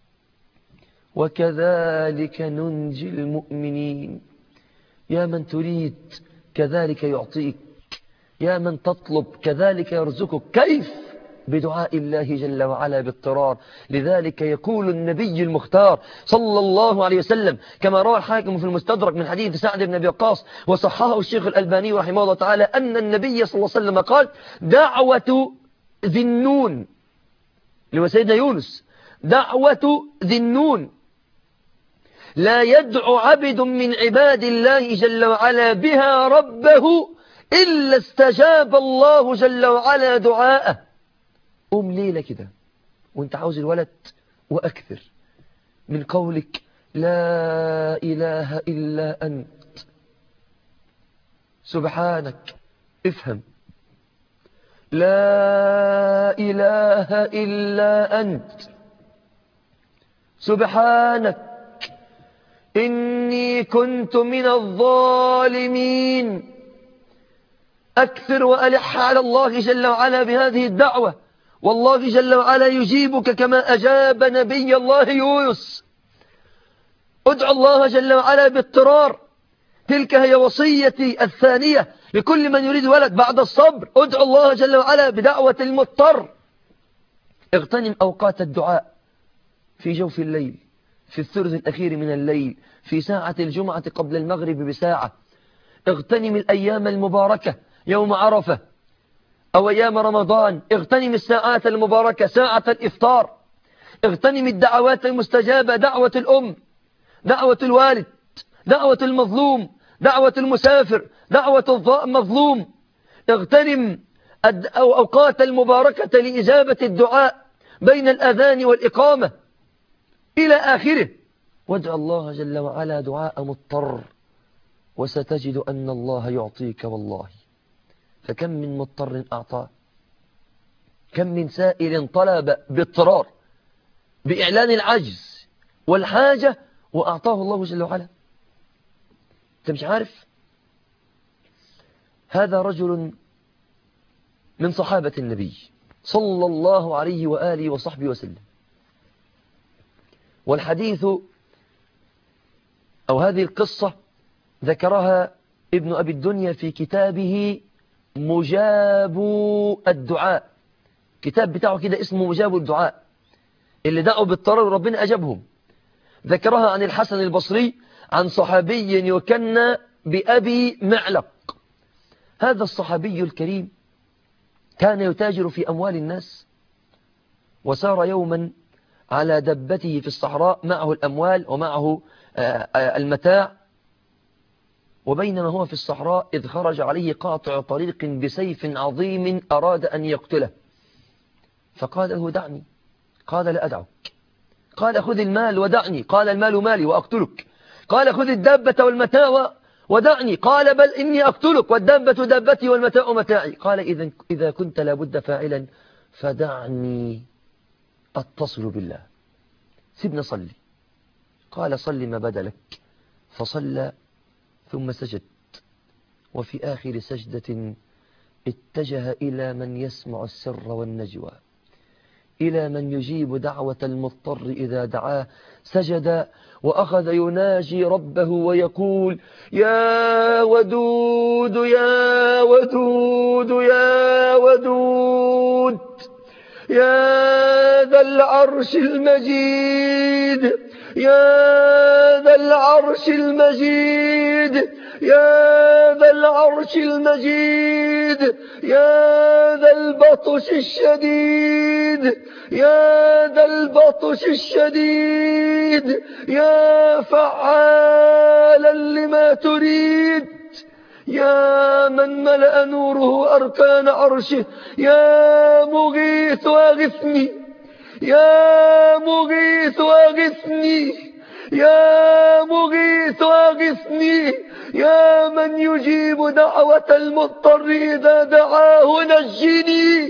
وكذلك ننجي المؤمنين. يا من تريد كذلك يعطيك يا من تطلب كذلك يرزقك. كيف؟ بدعاء الله جل وعلا باضطرار. لذلك يقول النبي المختار صلى الله عليه وسلم كما روى الحاكم في المستدرك من حديث سعد بن أبي وقاص وصححه الشيخ الألباني رحمه الله تعالى أن النبي صلى الله عليه وسلم قال دعوة ذي النون اللي سيدنا يونس دعوة ذي النون لا يدعو عبد من عباد الله جل وعلا بها ربه إلا استجاب الله جل وعلا دعاءه. قوم ليلة كده وانت عاوز الولد وأكثر من قولك لا إله إلا أنت سبحانك. افهم لا إله إلا أنت سبحانك إني كنت من الظالمين. أكثر وألح على الله جل وعلا بهذه الدعوة والله جل وعلا يجيبك كما أجاب نبي الله يونس. ادعو الله جل وعلا باضطرار. تلك هي وصيتي الثانية لكل من يريد ولد بعد الصبر. ادعو الله جل وعلا بدعوة المضطر. اغتنم أوقات الدعاء في جوف الليل في الثلث الأخير من الليل في ساعة الجمعة قبل المغرب بساعة. اغتنم الأيام المباركة يوم عرفة أو أيام رمضان. اغتنم الساعات المباركة ساعة الإفطار اغتنم الدعوات المستجابة، دعوة الأم، دعوة الوالد، دعوة المظلوم، دعوة المسافر، دعوة المظلوم. اغتنم أوقات المباركة لإجابة الدعاء بين الأذان والإقامة إلى آخره. وادع الله جل وعلا دعاء مضطر وستجد أن الله يعطيك والله. فكم من مضطر أعطاه، كم من سائل طلب باضطرار بإعلان العجز والحاجة وأعطاه الله جل وعلا. أنت مش عارف؟ هذا رجل من صحابة النبي صلى الله عليه وآله وصحبه وسلم، والحديث أو هذه القصة ذكرها ابن أبي الدنيا في كتابه مجاب الدعاء. كتاب بتاعه كده اسمه مجاب الدعاء، اللي دعوا بالطرر ربنا أجابهم. ذكرها عن الحسن البصري عن صحابي يكنى بأبي معلق. هذا الصحابي الكريم كان يتاجر في أموال الناس، وسار يوما على دبته في الصحراء معه الأموال ومعه المتاع، وبينما هو في الصحراء إذ خرج عليه قاطع طريق بسيف عظيم أراد أن يقتله، فقال له دعني. قال لا أدعك. قال خذ المال ودعني. قال المال مالي وأقتلك. قال خذ الدابة والمتاع ودعني. قال بل إني أقتلك والدابة دابتي والمتاع متاعي. قال إذا إذا كنت لابد فاعلا فدعني أتصل بالله، سيبنا صلي. قال صلي ما بدا لك. فصلى ثم سجد، وفي آخر سجدة اتجه إلى من يسمع السر والنجوى، إلى من يجيب دعوة المضطر إذا دعاه. سجد وأخذ يناجي ربه ويقول يا ودود يا ودود يا ودود يا ذا العرش المجيد يا ذا العرش المجيد يا ذا العرش المجيد يا ذا البطش الشديد يا ذا البطش الشديد يا فعالا لما تريد يا من ملأ نوره أركان عرشه يا مغيث أغثني يا مغيث أغثني يا مغيث أغثني يا من يجيب دعوة المضطر إذا دعاه نجني.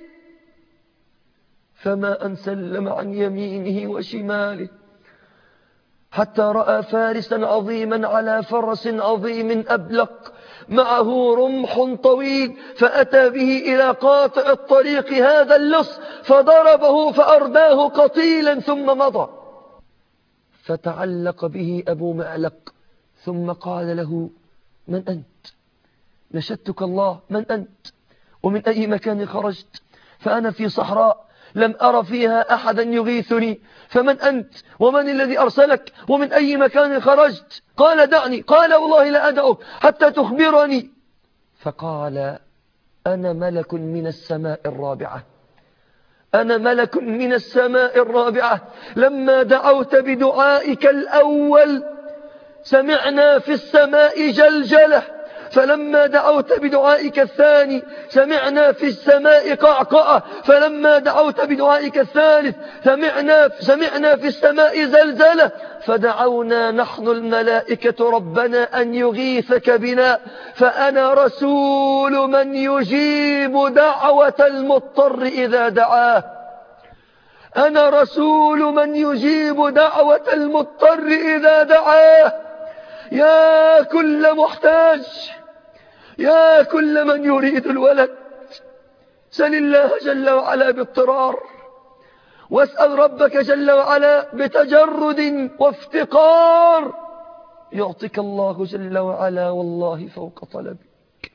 فما أن سلم عن يمينه وشماله حتى رأى فارسا عظيما على فرس عظيم أبلق معه رمح طويل، فأتى به إلى قاطع الطريق هذا اللص فضربه فأرداه قتيلا ثم مضى. فتعلق به أبو معلق ثم قال له من أنت؟ نشدتك الله، من أنت ومن أي مكان خرجت؟ فأنا في صحراء لم أرى فيها أحدا يغيثني، فمن أنت ومن الذي أرسلك ومن أي مكان خرجت؟ قال دعني. قال والله لا أدعك حتى تخبرني. فقال أنا ملك من السماء الرابعة أنا ملك من السماء الرابعة لما دعوت بدعائك الأول سمعنا في السماء جلجلة، فلما دعوت بدعائك الثاني سمعنا في السماء قعقعة، فلما دعوت بدعائك الثالث سمعنا, سمعنا في السماء زلزلة، فدعونا نحن الملائكة ربنا أن يغيثك بنا. فأنا رسول من يجيب دعوة المضطر إذا دعاه أنا رسول من يجيب دعوة المضطر إذا دعاه. يا كل محتاج، يا كل من يريد الولد، سل الله جل وعلا باضطرار، واسأل ربك جل وعلا بتجرد وافتقار، يعطيك الله جل وعلا والله فوق طلبك.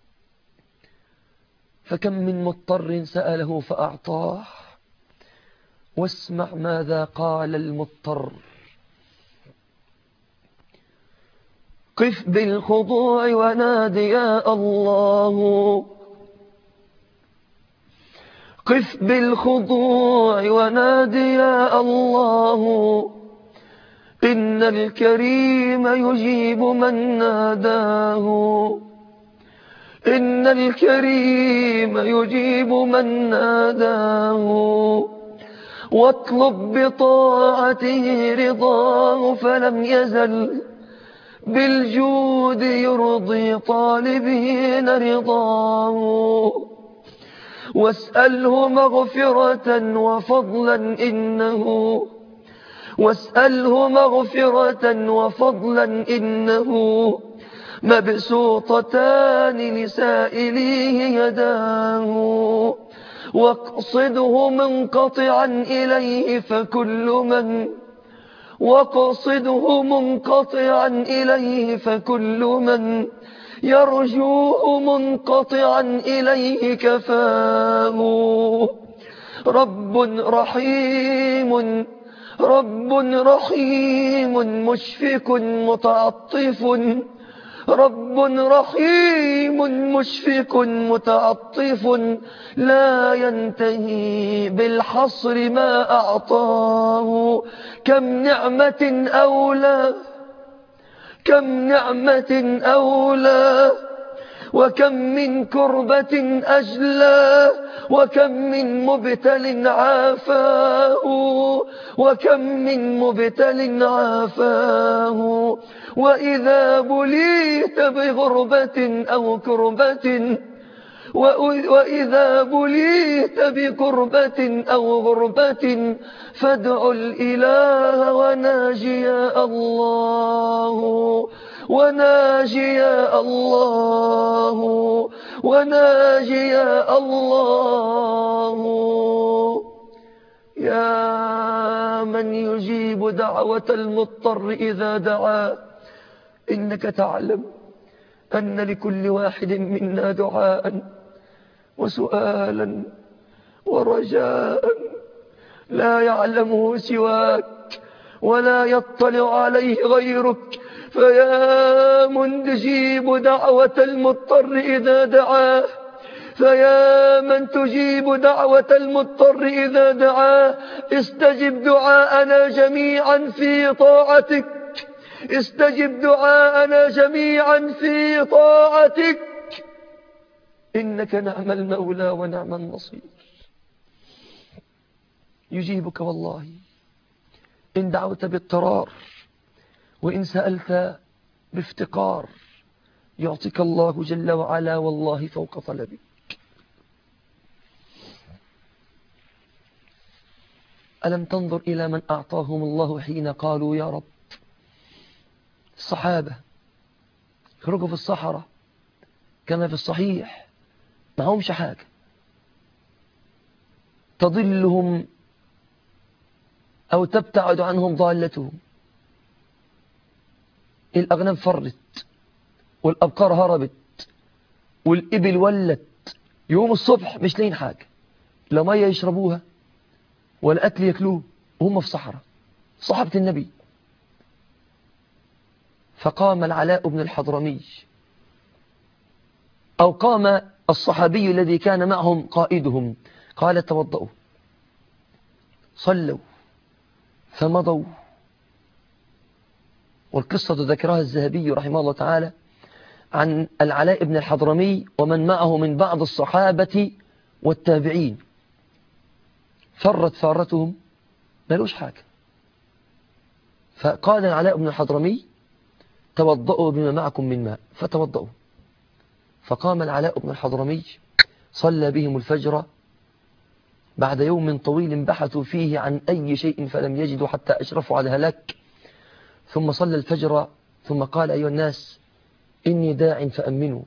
فكم من مضطر سأله فأعطاه. واسمع ماذا قال المضطر: قف بالخضوع ونادي يا الله، قف بالخضوع ونادي يا الله، إن الكريم يجيب من ناداه، إن الكريم يجيب من ناداه. واطلب بطاعته رضاه، فلم يزل بالجود يرضي طالبين رضاه. واسأله مغفرة وفضلا إنه واسأله مغفرة وفضلا إنه مبسوطتان لسائليه يداه. واقصده منقطعا إليه فكل من واقصده منقطعا إليه فكل من يرجوه منقطعا إليه كفاه. رب رحيم رب رحيم مشفق متعطف، رب رحيم مشفق متعطف، لا ينتهي بالحصر ما أعطاه. كم نعمة أولى كم نعمة أولى وكم من كربة أجلى، وكم من مبتل عافاه وكم من مبتل عافاه. وإذا بليت بغربة أو كربة وإذا بليت بكربة أو غربة فادع الإله وناجي يا الله، وناجي يا الله، وناجي يا الله. يا من يجيب دعوة المضطر إذا دعا، إنك تعلم أن لكل واحد منا دعاء وسؤالا ورجاء لا يعلمه سواك ولا يطلع عليه غيرك. فيا من تجيب دعوة المضطر إذا دعاه، فيا من تجيب دعوة المضطر إذا دعاه، استجب دعاءنا جميعا في طاعتك، استجب دعاءنا جميعا في طاعتك، إنك نعم المولى ونعم النصير. يجيبك والله إن دعوت باضطرار، وإن سألت بافتقار يعطيك الله جل وعلا والله فوق طلبك. ألم تنظر إلى من أعطاهم الله حين قالوا يا رب؟ الصحابة يخرجوا في الصحراء كما في الصحيح معهمش حاجة، تضلهم أو تبتعد عنهم ضالتهم، الأغنام فرت والأبقار هربت والإبل ولت، يوم الصبح مش لاقيين حاجة، لا مية يشربوها ولا أكل يأكلوه وهم في صحراء صحابة النبي. فقام العلاء بن الحضرمي أو قام الصحابي الذي كان معهم قائدهم، قال توضؤوا، صلوا فمضوا. والقصة ذكرها الذهبي رحمه الله تعالى عن العلاء بن الحضرمي ومن معه من بعض الصحابة والتابعين. فرت فارتهم مالوش حاجة، فقال العلاء بن الحضرمي توضؤوا بما معكم من ماء، فتوضؤوا. فقام العلاء بن الحضرمي صلى بهم الفجر بعد يوم طويل بحثوا فيه عن أي شيء فلم يجدوا حتى أشرفوا على الهلاك. ثم صلى الفجر ثم قال أيها الناس إني داع فأمنوا.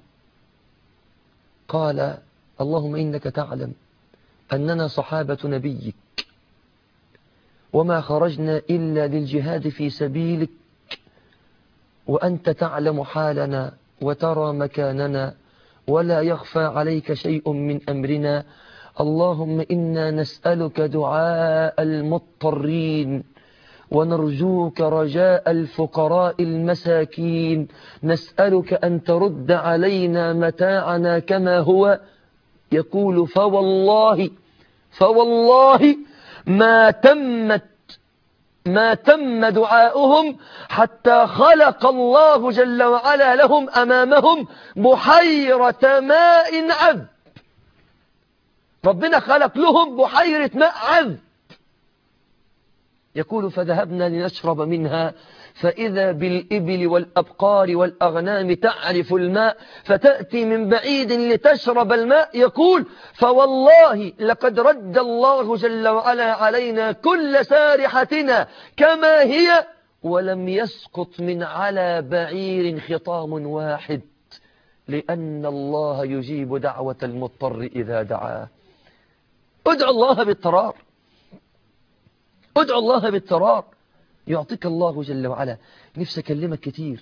قال اللهم إنك تعلم أننا صحابة نبيك وما خرجنا إلا للجهاد في سبيلك، وأنت تعلم حالنا وترى مكاننا ولا يخفى عليك شيء من أمرنا. اللهم إنا نسألك دعاء المضطرين ونرجوك رجاء الفقراء المساكين، نسألك أن ترد علينا متاعنا كما هو يقول فوالله فوالله ما تمت ما تم دعاؤهم حتى خلق الله جل وعلا لهم أمامهم بحيرة ماء عذب. ربنا خلق لهم بحيرة ماء عذب. يقول فذهبنا لنشرب منها فإذا بالإبل والأبقار والأغنام تعرف الماء فتأتي من بعيد لتشرب الماء. يقول فوالله لقد رد الله جل وعلا علينا كل سارحتنا كما هي ولم يسقط من على بعير خطام واحد، لأن الله يجيب دعوة المضطر إذا دعاه. ادعو الله بالترار، ادعو الله بالترار يعطيك الله جل وعلا. نفسي أكلمك كتير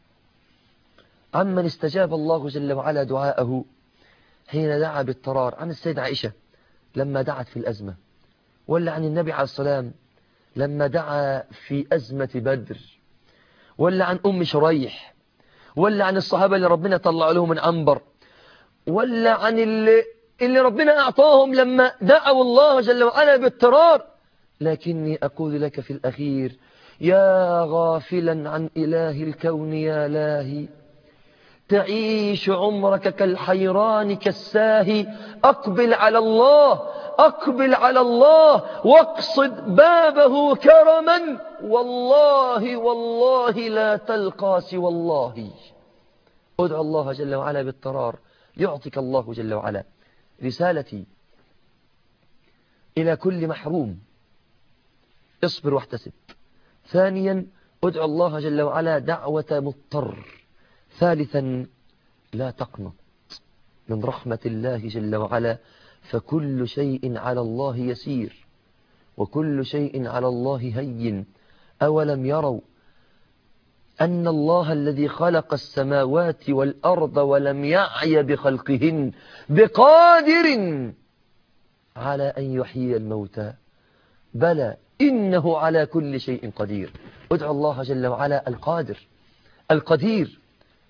عمن استجاب الله جل وعلا دعاءه حين دعا بالترار، عن السيدة عائشة لما دعت في الأزمة، ولا عن النبي عليه السلام لما دعا في أزمة بدر، ولا عن أم شريح، ولا عن الصحابة اللي ربنا طلع لهم من عنبر، ولا عن اللي, اللي ربنا أعطاهم لما دعوا الله جل وعلا بالترار. لكني أقول لك في الأخير يا غافلا عن إله الكون يا لاهي، تعيش عمرك كالحيران كالساهي. أقبل على الله، أقبل على الله واقصد بابه كرما، والله والله لا تلقى سوى الله. ادعو الله جل وعلا بالترار يعطيك الله جل وعلا. رسالتي إلى كل محروم اصبر واحتسب. ثانيا ادعو الله جل وعلا دعوة مضطر. ثالثا لا تقنط من رحمة الله جل وعلا، فكل شيء على الله يسير وكل شيء على الله هين. أولم يروا أن الله الذي خلق السماوات والأرض ولم يعي بخلقهن بقادر على أن يحيي الموتى؟ بلى إنه على كل شيء قدير. ادعو الله جل وعلا القادر القدير،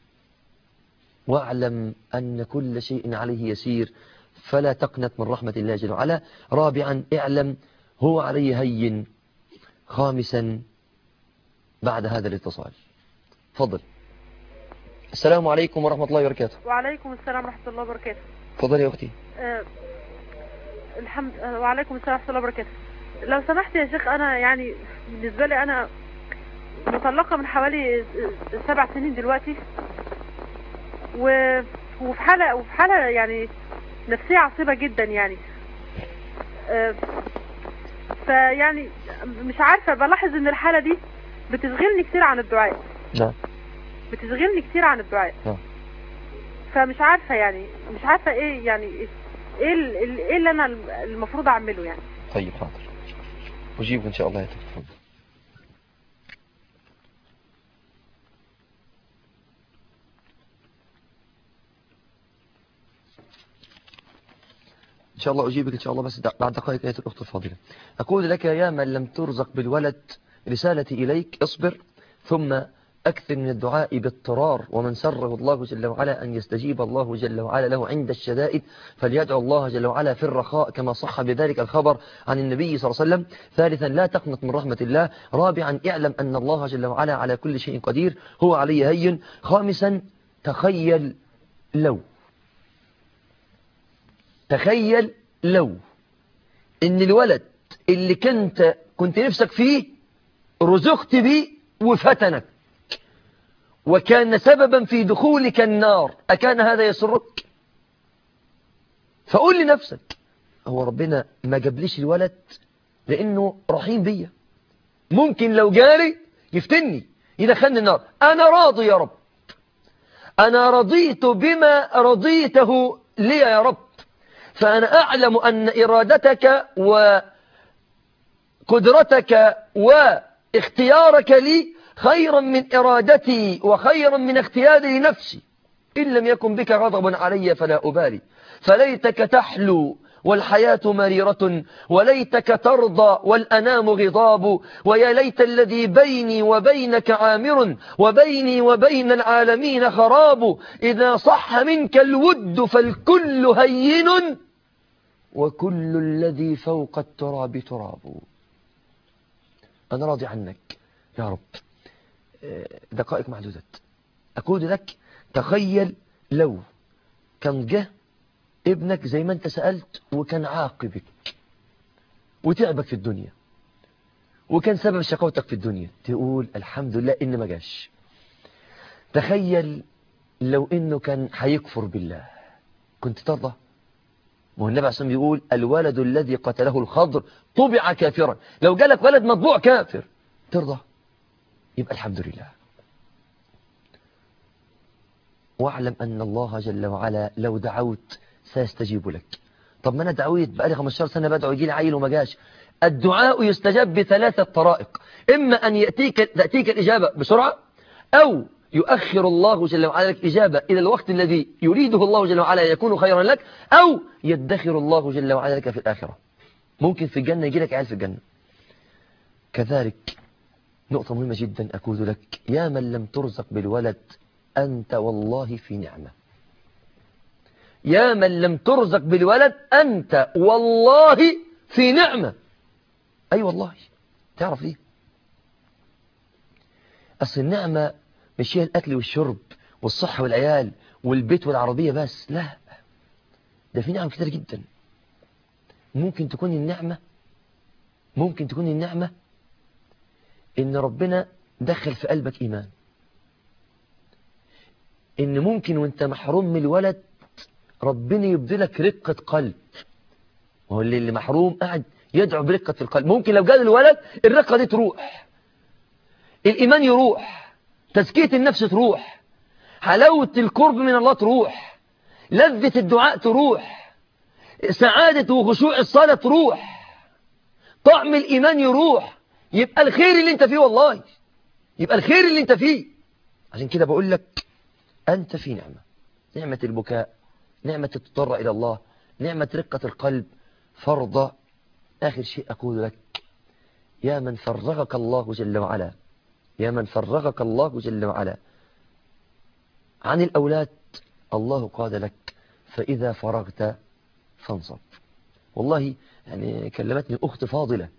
واعلم أن كل شيء عليه يسير، فلا تقنط من رحمة الله جل وعلا. رابعا اعلم هو عليه هين. خامسا بعد هذا الاتصال فضل. السلام عليكم ورحمة الله وبركاته. وعليكم السلام ورحمة الله وبركاته. فضل يا أختي. أه الحمد أه وعليكم السلام ورحمة الله وبركاته. لو سمحت يا شيخ، أنا يعني بالنسبة لي أنا مطلقة من حوالي سبع سنين دلوقتي، و... وفي حالة وفي حالة يعني نفسية عصيبة جدا يعني. أه فيعني مش عارفة، بلاحظ إن الحالة دي بتشغلني كتير عن الدعاء. نعم. بتشغلني كتير عن الدعاء. نعم. فمش عارفة يعني مش عارفة ايه يعني ايه اللي, إيه اللي انا المفروض اعمله يعني. طيب حاضر أجيبك إن شاء الله. يتفضل. إن شاء الله أجيبك إن شاء الله، بس بعد دقائق آية الأخت الفاضلة. أقول لك يا من لم ترزق بالولد، رسالتي إليك اصبر، ثم أكثر من الدعاء باضطرار. ومن سره الله جل وعلا أن يستجيب الله جل وعلا له عند الشدائد فليدعو الله جل وعلا في الرخاء، كما صح بذلك الخبر عن النبي صلى الله عليه وسلم. ثالثا لا تقنط من رحمة الله. رابعا اعلم أن الله جل وعلا على كل شيء قدير، هو عليه هين. خامسا تخيل لو تخيل لو ان الولد اللي كنت كنت نفسك فيه رزقت بيه وفتنك وكان سببا في دخولك النار، أكان هذا يسرك؟ فقول لنفسك هو ربنا ما جابليش الولد لأنه رحيم بيا، ممكن لو جالي يفتني يدخلني النار. أنا راضي يا رب، أنا رضيت بما رضيته لي يا رب، فأنا أعلم أن إرادتك وقدرتك واختيارك لي خيرا من إرادتي وخيرا من اختياري لنفسي. إن لم يكن بك غضب علي فلا أبالي، فليتك تحلو والحياة مريرة، وليتك ترضى والأنام غضاب، ويا ليت الذي بيني وبينك عامر وبيني وبين العالمين خراب. إذا صح منك الود فالكل هين، وكل الذي فوق التراب تراب. أنا راضي عنك يا رب. دقائق معدودة أقول لك، تخيل لو كان جه ابنك زي ما انت سألت وكان عاقبك وتعبك في الدنيا وكان سبب شقوتك في الدنيا، تقول الحمد لله إن ما جاش. تخيل لو إنه كان هيكفر بالله، كنت ترضى؟ وهو النبي عليه الصلاة والسلام يقول الولد الذي قتله الخضر طبع كافرا. لو جالك ولد مطبوع كافر ترضى؟ يبقى الحمد لله. واعلم أن الله جل وعلا لو دعوت سيستجيب لك. طب ما أنا دعويت بقالي خمستاشر سنة بدعو يجي لي عيل وما جاش. الدعاء يستجاب بثلاثة طرائق، إما أن يأتيك تأتيك الإجابة بسرعة، أو يؤخر الله جل وعلا لك إجابة إلى الوقت الذي يريده الله جل وعلا يكون خيرا لك، أو يدخر الله جل وعلا لك في الآخرة. ممكن في الجنة يجي لك عيال في الجنة. كذلك نقطة مهمة جدا أقول لك، يا من لم ترزق بالولد أنت والله في نعمة. يا من لم ترزق بالولد أنت والله في نعمة. أي أيوة والله. تعرف ليه؟ أصل النعمة مش هي الأكل والشرب والصحة والعيال والبيت والعربية بس، لا، ده في نعم كتير جدا. ممكن تكون النعمة ممكن تكون النعمة إن ربنا دخل في قلبك إيمان. إن ممكن وإنت محروم من الولد ربنا يبدلك رقة قلب. وهو اللي, اللي محروم قاعد يدعو برقة القلب. ممكن لو جاء الولد الرقة دي تروح، الإيمان يروح، تزكية النفس تروح، حلاوة القرب من الله تروح، لذة الدعاء تروح، سعادة وخشوع الصلاة تروح، طعم الإيمان يروح. يبقى الخير اللي انت فيه والله، يبقى الخير اللي انت فيه. عشان كده بقول لك أنت في نعمة، نعمة البكاء، نعمة التضرع إلى الله، نعمة رقة القلب. فرض آخر شيء أقول لك، يا من فرغك الله جل وعلا يا من فرغك الله جل وعلا عن الأولاد، الله قال لك فإذا فرغت فانصب. والله يعني كلمتني أخت فاضلة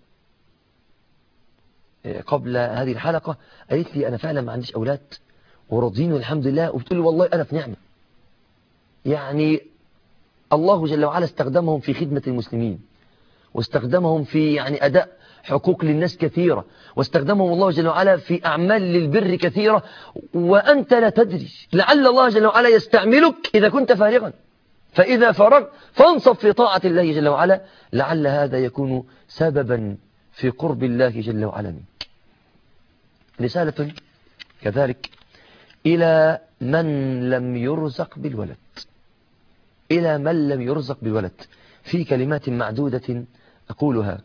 قبل هذه الحلقة، قالت لي أنا فعلا ما عنديش أولاد وراضين والحمد لله، وبتقول لي والله أنا في نعمة. يعني الله جل وعلا استخدمهم في خدمة المسلمين، واستخدمهم في يعني أداء حقوق للناس كثيرة، واستخدمهم الله جل وعلا في أعمال للبر كثيرة، وأنت لا تدري، لعل الله جل وعلا يستعملك إذا كنت فارغا. فإذا فرغت فانصب في طاعة الله جل وعلا، لعل هذا يكون سببا في قرب الله جل وعلا منك. رسالة كذلك إلى من لم يرزق بالولد إلى من لم يرزق بالولد في كلمات معدودة أقولها.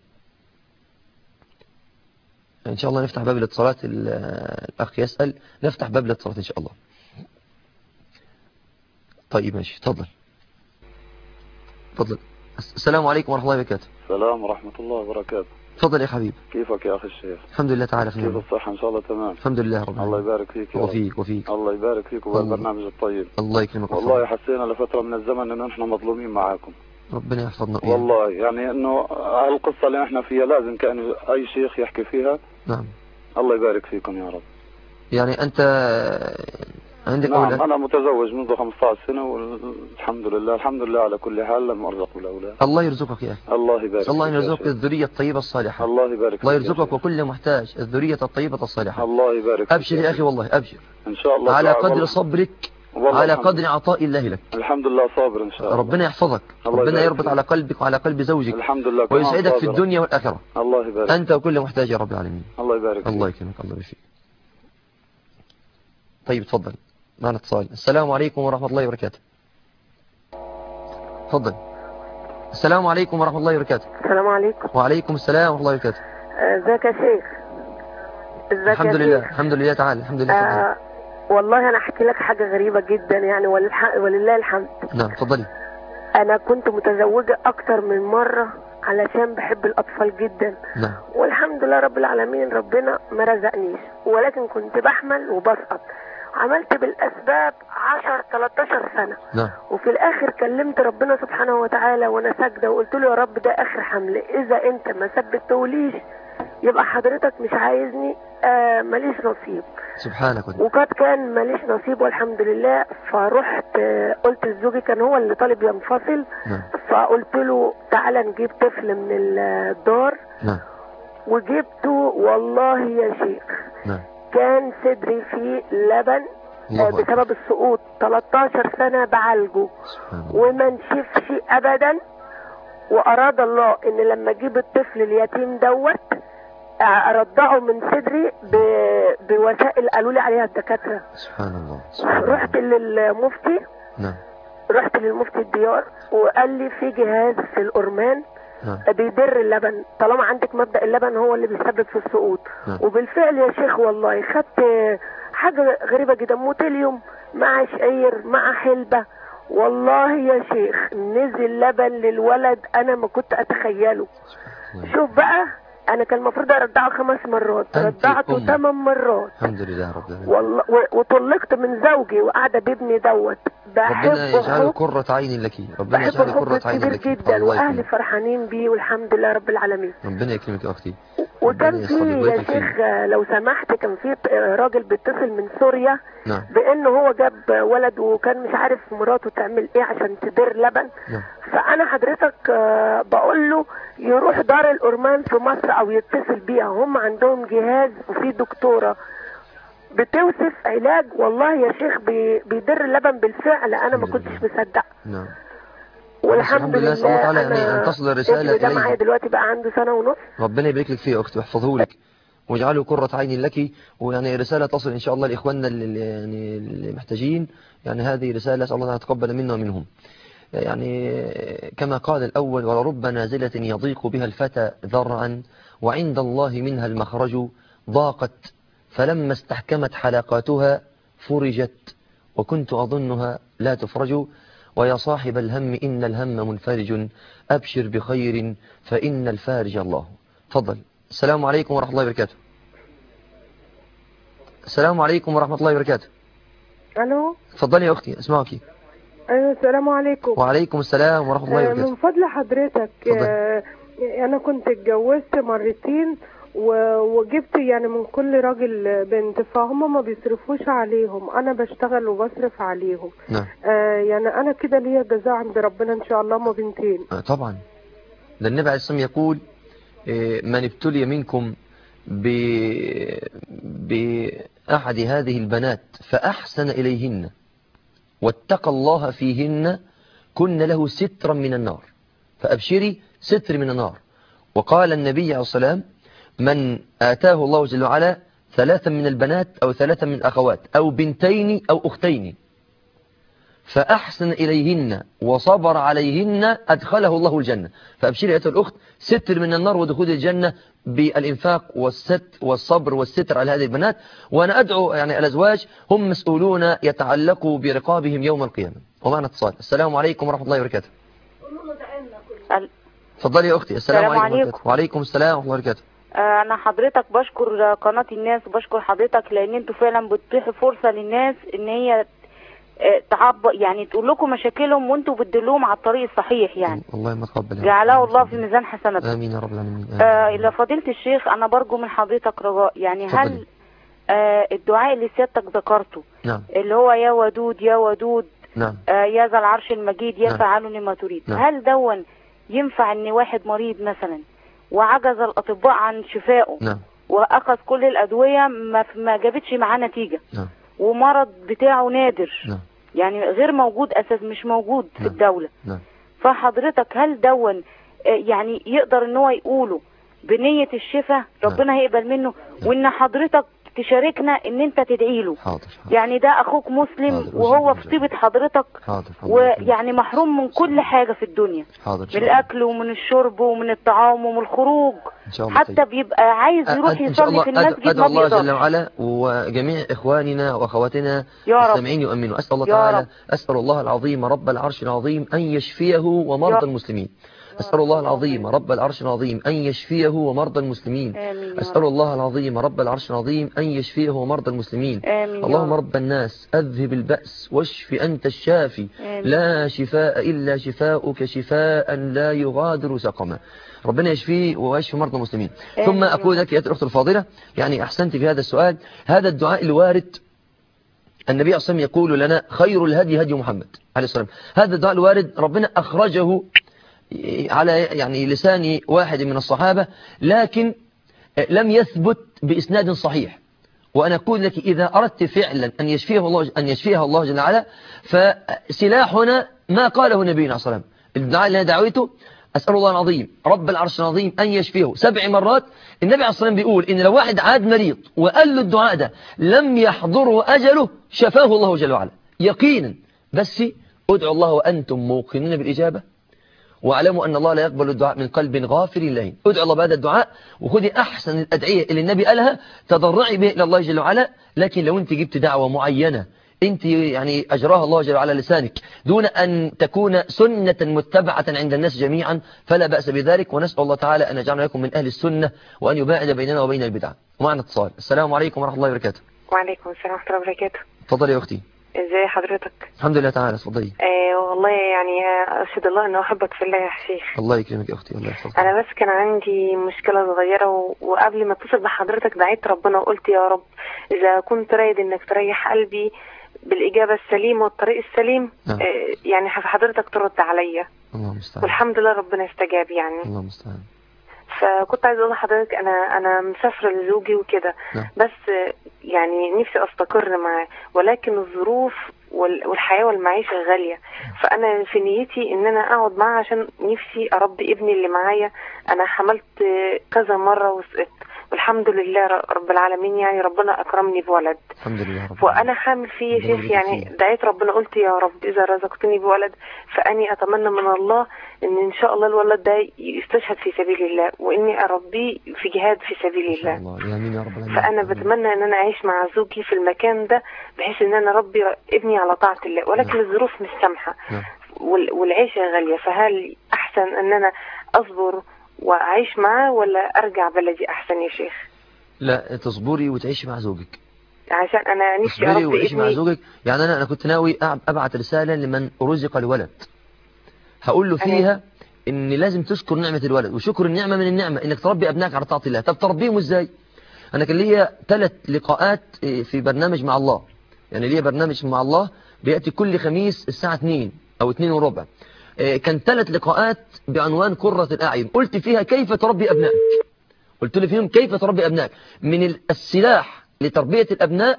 إن شاء الله نفتح باب الاتصالات. الأخ يسأل، نفتح باب الاتصالات إن شاء الله. طيب ماشي، تفضل تفضل. السلام عليكم ورحمة الله وبركاته. السلام ورحمة الله وبركاته. تفضل يا حبيبي. كيفك يا أخي الشيخ؟ الحمد لله تعالى في نعمة. كيف الصحة؟ إن شاء الله تمام. الحمد لله رب العالمين. الله يبارك فيك وفيك وفيك. الله يبارك فيك وبالبرنامج الطيب. الله يكرمك. والله حسينا لفترة من الزمن إنه نحن مظلومين معاكم. ربنا يحفظنا. والله يعني إنه هالقصة اللي احنا فيها لازم كأن أي شيخ يحكي فيها. نعم. الله يبارك فيكم يا رب. يعني أنت عندك نعم أولاد؟ أنا متزوج منذ خمسة عشر سنة والحمد لله الحمد لله على كل حال، لم أرزق بالأولاد. الله يرزقك يا أخي. الله يبارك. الله يرزقك الذرية الطيبة الصالحة. الله يبارك. الله يرزقك وكل محتاج الذرية الطيبة الصالحة. الله يبارك. أبشر يا أخي والله أبشر. إن شاء الله. على قدر صبرك، على قدر عطاء الله لك. الحمد لله صابر إن شاء الله. ربنا يحفظك، ربنا يربط على قلبك وعلى قلب زوجك. الحمد لله. ويسعدك في الدنيا والآخرة. الله يبارك. أنت وكل محتاج يا رب العالمين. الله يبارك. الله يكرمك. الله يبارك. طيب تفضل معنا اتصال. السلام عليكم ورحمة الله وبركاته. تفضل. السلام عليكم ورحمة الله وبركاته. السلام عليكم. وعليكم السلام ورحمة الله وبركاته. ازيك يا شيخ؟ ازيك؟ الحمد لله الحمد لله تعالى الحمد لله. آه والله انا احكي لك حاجة غريبة جدا يعني، ولله الحمد. نعم تفضلي. انا كنت متزوجة اكتر من مرة علشان بحب الاطفال جدا. نعم. والحمد لله رب العالمين ربنا ما رزقنيش، ولكن كنت بحمل وبسقط، عملت بالاسباب عشر تلتاشر سنة. نعم. وفي الاخر كلمت ربنا سبحانه وتعالى وانا ساجدة وقلت له يا رب ده اخر حمل، اذا انت ما ثبتهوليش يبقى حضرتك مش عايزني، آه ماليش نصيب. سبحانك. وقد كان ماليش نصيب والحمد لله. فرحت آه قلت لزوجي، كان هو اللي طالب ينفصل. نعم. فقلت له تعالى نجيب طفل من الدار. نعم. وجبته والله يا شيخ. نعم. كان صدري فيه لبن آه بسبب السقوط، تلتاشر سنة بعالجه وما نشفش ابدا. واراد الله ان لما اجيب الطفل اليتيم دوت ارضعه من صدري بوسائل قالوا لي عليها الدكاتره. سبحان الله. سبحان الله. رحت للمفتي. نعم. رحت للمفتي الديار وقال لي في جهاز في الأورمان نعم. بيدر اللبن، طالما عندك مبدأ اللبن هو اللي بيسبب في السقوط. نعم. وبالفعل يا شيخ والله خدت حاجة غريبة جدا، موتيليوم مع شعير مع حلبة. والله يا شيخ نزل لبن للولد انا ما كنت اتخيله. شوف بقى انا كان المفروض ارضعه خمس مرات، رضعته ثمان مرات. الحمد لله رب العالمين. والله وطلقت من زوجي وقاعده بابني دوت. ربنا يجعله قرة عين لك، ربنا يجعله قرة عين لك كبير جدا، واهلي فرحانين بيه والحمد لله رب العالمين. ربنا يكرمك يا اختي. وكان في يا شيخ لو سمحت كان في راجل بيتصل من سوريا. نعم. بانه هو جاب ولد وكان مش عارف مراته تعمل ايه عشان تدير لبن. نعم. فانا حضرتك بقول له يروح دار الأورمان في مصر او يتصل بيها، هم عندهم جهاز وفي دكتوره بتوصف علاج. والله يا شيخ بيدر اللبن بالفعل، انا ما كنتش مصدق. نعم. والحمد لله الله تعالى يعني ان تصل الرساله اليه. معايا دلوقتي بقى عنده سنه ونص. ربنا يبارك لك فيه يا اختي ويحفظه لك واجعله قرة عين لك، ويعني رسالة تصل إن شاء الله لإخواننا اللي, يعني اللي محتاجين. يعني هذه رسالة أسأل الله أن يتقبل منا ومنهم. يعني كما قال الأول: ولرب نازلة يضيق بها الفتى ذرعا وعند الله منها المخرج، ضاقت فلما استحكمت حلقاتها فرجت وكنت أظنها لا تفرج. ويا صاحب الهم إن الهم منفرج، أبشر بخير فإن الفارج الله. تفضل. السلام عليكم ورحمة الله وبركاته. السلام عليكم ورحمة الله وبركاته. الو. اتفضلي يا اختي اسمعك. ايوه السلام عليكم. وعليكم السلام ورحمة الله وبركاته. من فضل حضرتك آه انا كنت اتجوزت مرتين وجبت يعني من كل راجل بنت، فهم ما بيصرفوش عليهم، انا بشتغل وبصرف عليهم. نعم. آه يعني انا كده ليا جزاء عند ربنا ان شاء الله. ما بنتين. آه طبعا. ده النبي عليه الصلاة والسلام يقول: من ابتلي منكم بأحد هذه البنات فأحسن إليهن واتقى الله فيهن كن له سترا من النار. فأبشري ستر من النار. وقال النبي عليه الصلاة والسلام: من آتاه الله جل وعلا ثلاثا من البنات أو ثلاثا من الأخوات أو بنتين أو أختين فأحسن إليهن وصبر عليهن أدخله الله الجنة. فأبشري أيها الأخت ستر من النار ودخول الجنة بالإنفاق والست والصبر والستر على هذه البنات. وأنا أدعو يعني الأزواج هم مسؤولون يتعلقوا برقابهم يوم القيامة. ومعنا اتصال. السلام عليكم ورحمة الله وبركاته. تفضلي يا أختي. السلام, السلام عليكم, عليكم. وعليكم السلام ورحمة الله وبركاته. أنا حضرتك بشكر قناة الناس وبشكر حضرتك لأن أنتوا فعلا بتتيحوا فرصة للناس إن هي تعبر يعني تقول لكم مشاكلهم وانتوا بتدلوهم على الطريق الصحيح. يعني الله ما تقبل جعله الله في ميزان حسناتكم. امين يا رب العالمين. آه الى فضيلة الشيخ انا برجو من حضرتك رجاء، يعني فضل. هل آه الدعاء اللي سيادتك ذكرته نعم. اللي هو يا ودود يا ودود نعم. آه يا ذا العرش المجيد يا فعال لما تريد، نعم. هل دون ينفع ان واحد مريض مثلا وعجز الاطباء عن شفائه نعم. واخذ كل الادويه ما, ما جابتش معاه نتيجه نعم. ومرض بتاعه نادر نعم. يعني غير موجود اساس مش موجود نعم. في الدولة. نعم. فحضرتك هل دون يعني يقدر ان هو يقوله بنية الشفاء ربنا نعم. هيقبل منه نعم. وان حضرتك تشاركنا ان انت تدعي له. حاضر. حاضر. يعني ده اخوك مسلم حاضر. وهو في طيبة حضرتك. حاضر. ويعني محروم من كل حاجة في الدنيا. حاضر. من الاكل ومن الشرب ومن الطعام ومن الخروج. إن شاء الله حتى بيبقى عايز يروح يصلي في المسجد. أدعو الله جل وعلا وجميع إخواننا وأخواتنا السامعين يؤمنوا. أسأل الله تعالى رب. أسأل الله العظيم رب العرش العظيم أن يشفيه ومرضى المسلمين. أسأل الله العظيم رب العرش العظيم أن يشفيه ومرضى المسلمين. آمين. أسأل الله العظيم رب العرش العظيم أن يشفيه ومرضى المسلمين. آمين. اللهم رب الناس أذهب البأس واشف أنت الشافي. آمين. لا شفاء إلا شفاؤك شفاء لا يغادر سقما. ربنا يشفيه ويشفي مرضى المسلمين. آمين. ثم أقول لك يا الأخت الفاضلة، يعني أحسنت في هذا السؤال. هذا الدعاء الوارد النبي صلى الله عليه وسلم يقول لنا خير الهدي هدي محمد عليه الصلاة والسلام. هذا الدعاء الوارد ربنا أخرجه على يعني لسان واحد من الصحابة، لكن لم يثبت بإسناد صحيح. وأنا أقول لك إذا أردت فعلا أن يشفيه الله أن يشفيها الله جل وعلا، فسلاحنا ما قاله نبينا عليه الصلاة والسلام. الدعاء اللي أنا دعوته أسأل الله العظيم رب العرش العظيم أن يشفيه سبع مرات. النبي عليه الصلاة والسلام بيقول إن لو واحد عاد مريض وقال له الدعاء ده لم يحضره أجله شفاه الله جل وعلا يقينا. بس ادعوا الله وأنتم موقنون بالإجابة، واعلموا أن الله لا يقبل الدعاء من قلب غافر لين. ادعوا الله بهذا الدعاء وخذي أحسن الأدعية اللي النبي قالها تضرعي به إلى الله جل وعلا. لكن لو أنت جبت دعوة معينة أنت يعني أجراها الله جل وعلا لسانك دون أن تكون سنة متبعة عند الناس جميعا فلا بأس بذلك. ونسأل الله تعالى أن يجعلنا لكم من أهل السنة وأن يباعد بيننا وبين البدع. ومعنا اتصال. السلام عليكم ورحمة الله وبركاته. وعليكم السلام ورحمة الله وبركاته. تفضلي يا أختي. ازاي حضرتك؟ الحمد لله تعالى. تفضلي. آه والله يعني أشهد الله أنه أحبك في الله يا شيخ. الله يكرمك يا أختي. الله يحفظك. أنا بس كان عندي مشكلة صغيرة و... وقبل ما اتصل بحضرتك دعيت ربنا وقلت يا رب إذا كنت رايد إنك تريح قلبي بالإجابة السليمة والطريق السليم نعم. آه يعني حضرتك ترد عليا. الله المستعان. والحمد لله ربنا استجاب يعني. الله المستعان. فكنت عايز اقول لحضرتك انا انا مسافره لزوجي وكده. نعم. بس يعني نفسي استقر معاه، ولكن الظروف والحياه والمعيشه غاليه. فانا في نيتي ان انا اقعد معاه عشان نفسي اربي ابني اللي معايا. انا حملت كذا مره وسقطت والحمد لله رب العالمين، يعني ربنا اكرمني بولد الحمد لله رب. وانا حامل فيه يا شيخ. يعني دعيت ربنا قلت يا رب اذا رزقتني بولد فاني اتمنى من الله ان ان شاء الله الولد ده يستشهد في سبيل الله واني اربيه في جهاد في سبيل الله. الله يا رب العالمين. فانا بتمنى ان انا اعيش مع زوجي في المكان ده بحيث ان انا اربي ابني على طاعه الله، ولكن الظروف مش سامحه والعيشه غاليه. فهل احسن ان انا اصبر واعيش معاه ولا ارجع بلدي احسن يا شيخ؟ لا تصبري وتعيشي مع زوجك عشان انا نفسي اربي وعيشي مع ابني. زوجك. يعني انا انا كنت ناوي ابعت رساله لمن رزق الولد هقول له فيها ان لازم تشكر نعمه الولد، وشكر النعمه من النعمه انك تربي ابنائك على طاعه الله. طب تربيهم ازاي؟ انا كان ليا ثلاث لقاءات في برنامج مع الله، يعني ليا برنامج مع الله بياتي كل خميس الساعه اتنين او اتنين وربع. كان ثلاث لقاءات بعنوان قرة الأعين، قلت فيها كيف تربي أبنائك. قلت له فيهم كيف تربي أبنائك. من السلاح لتربية الأبناء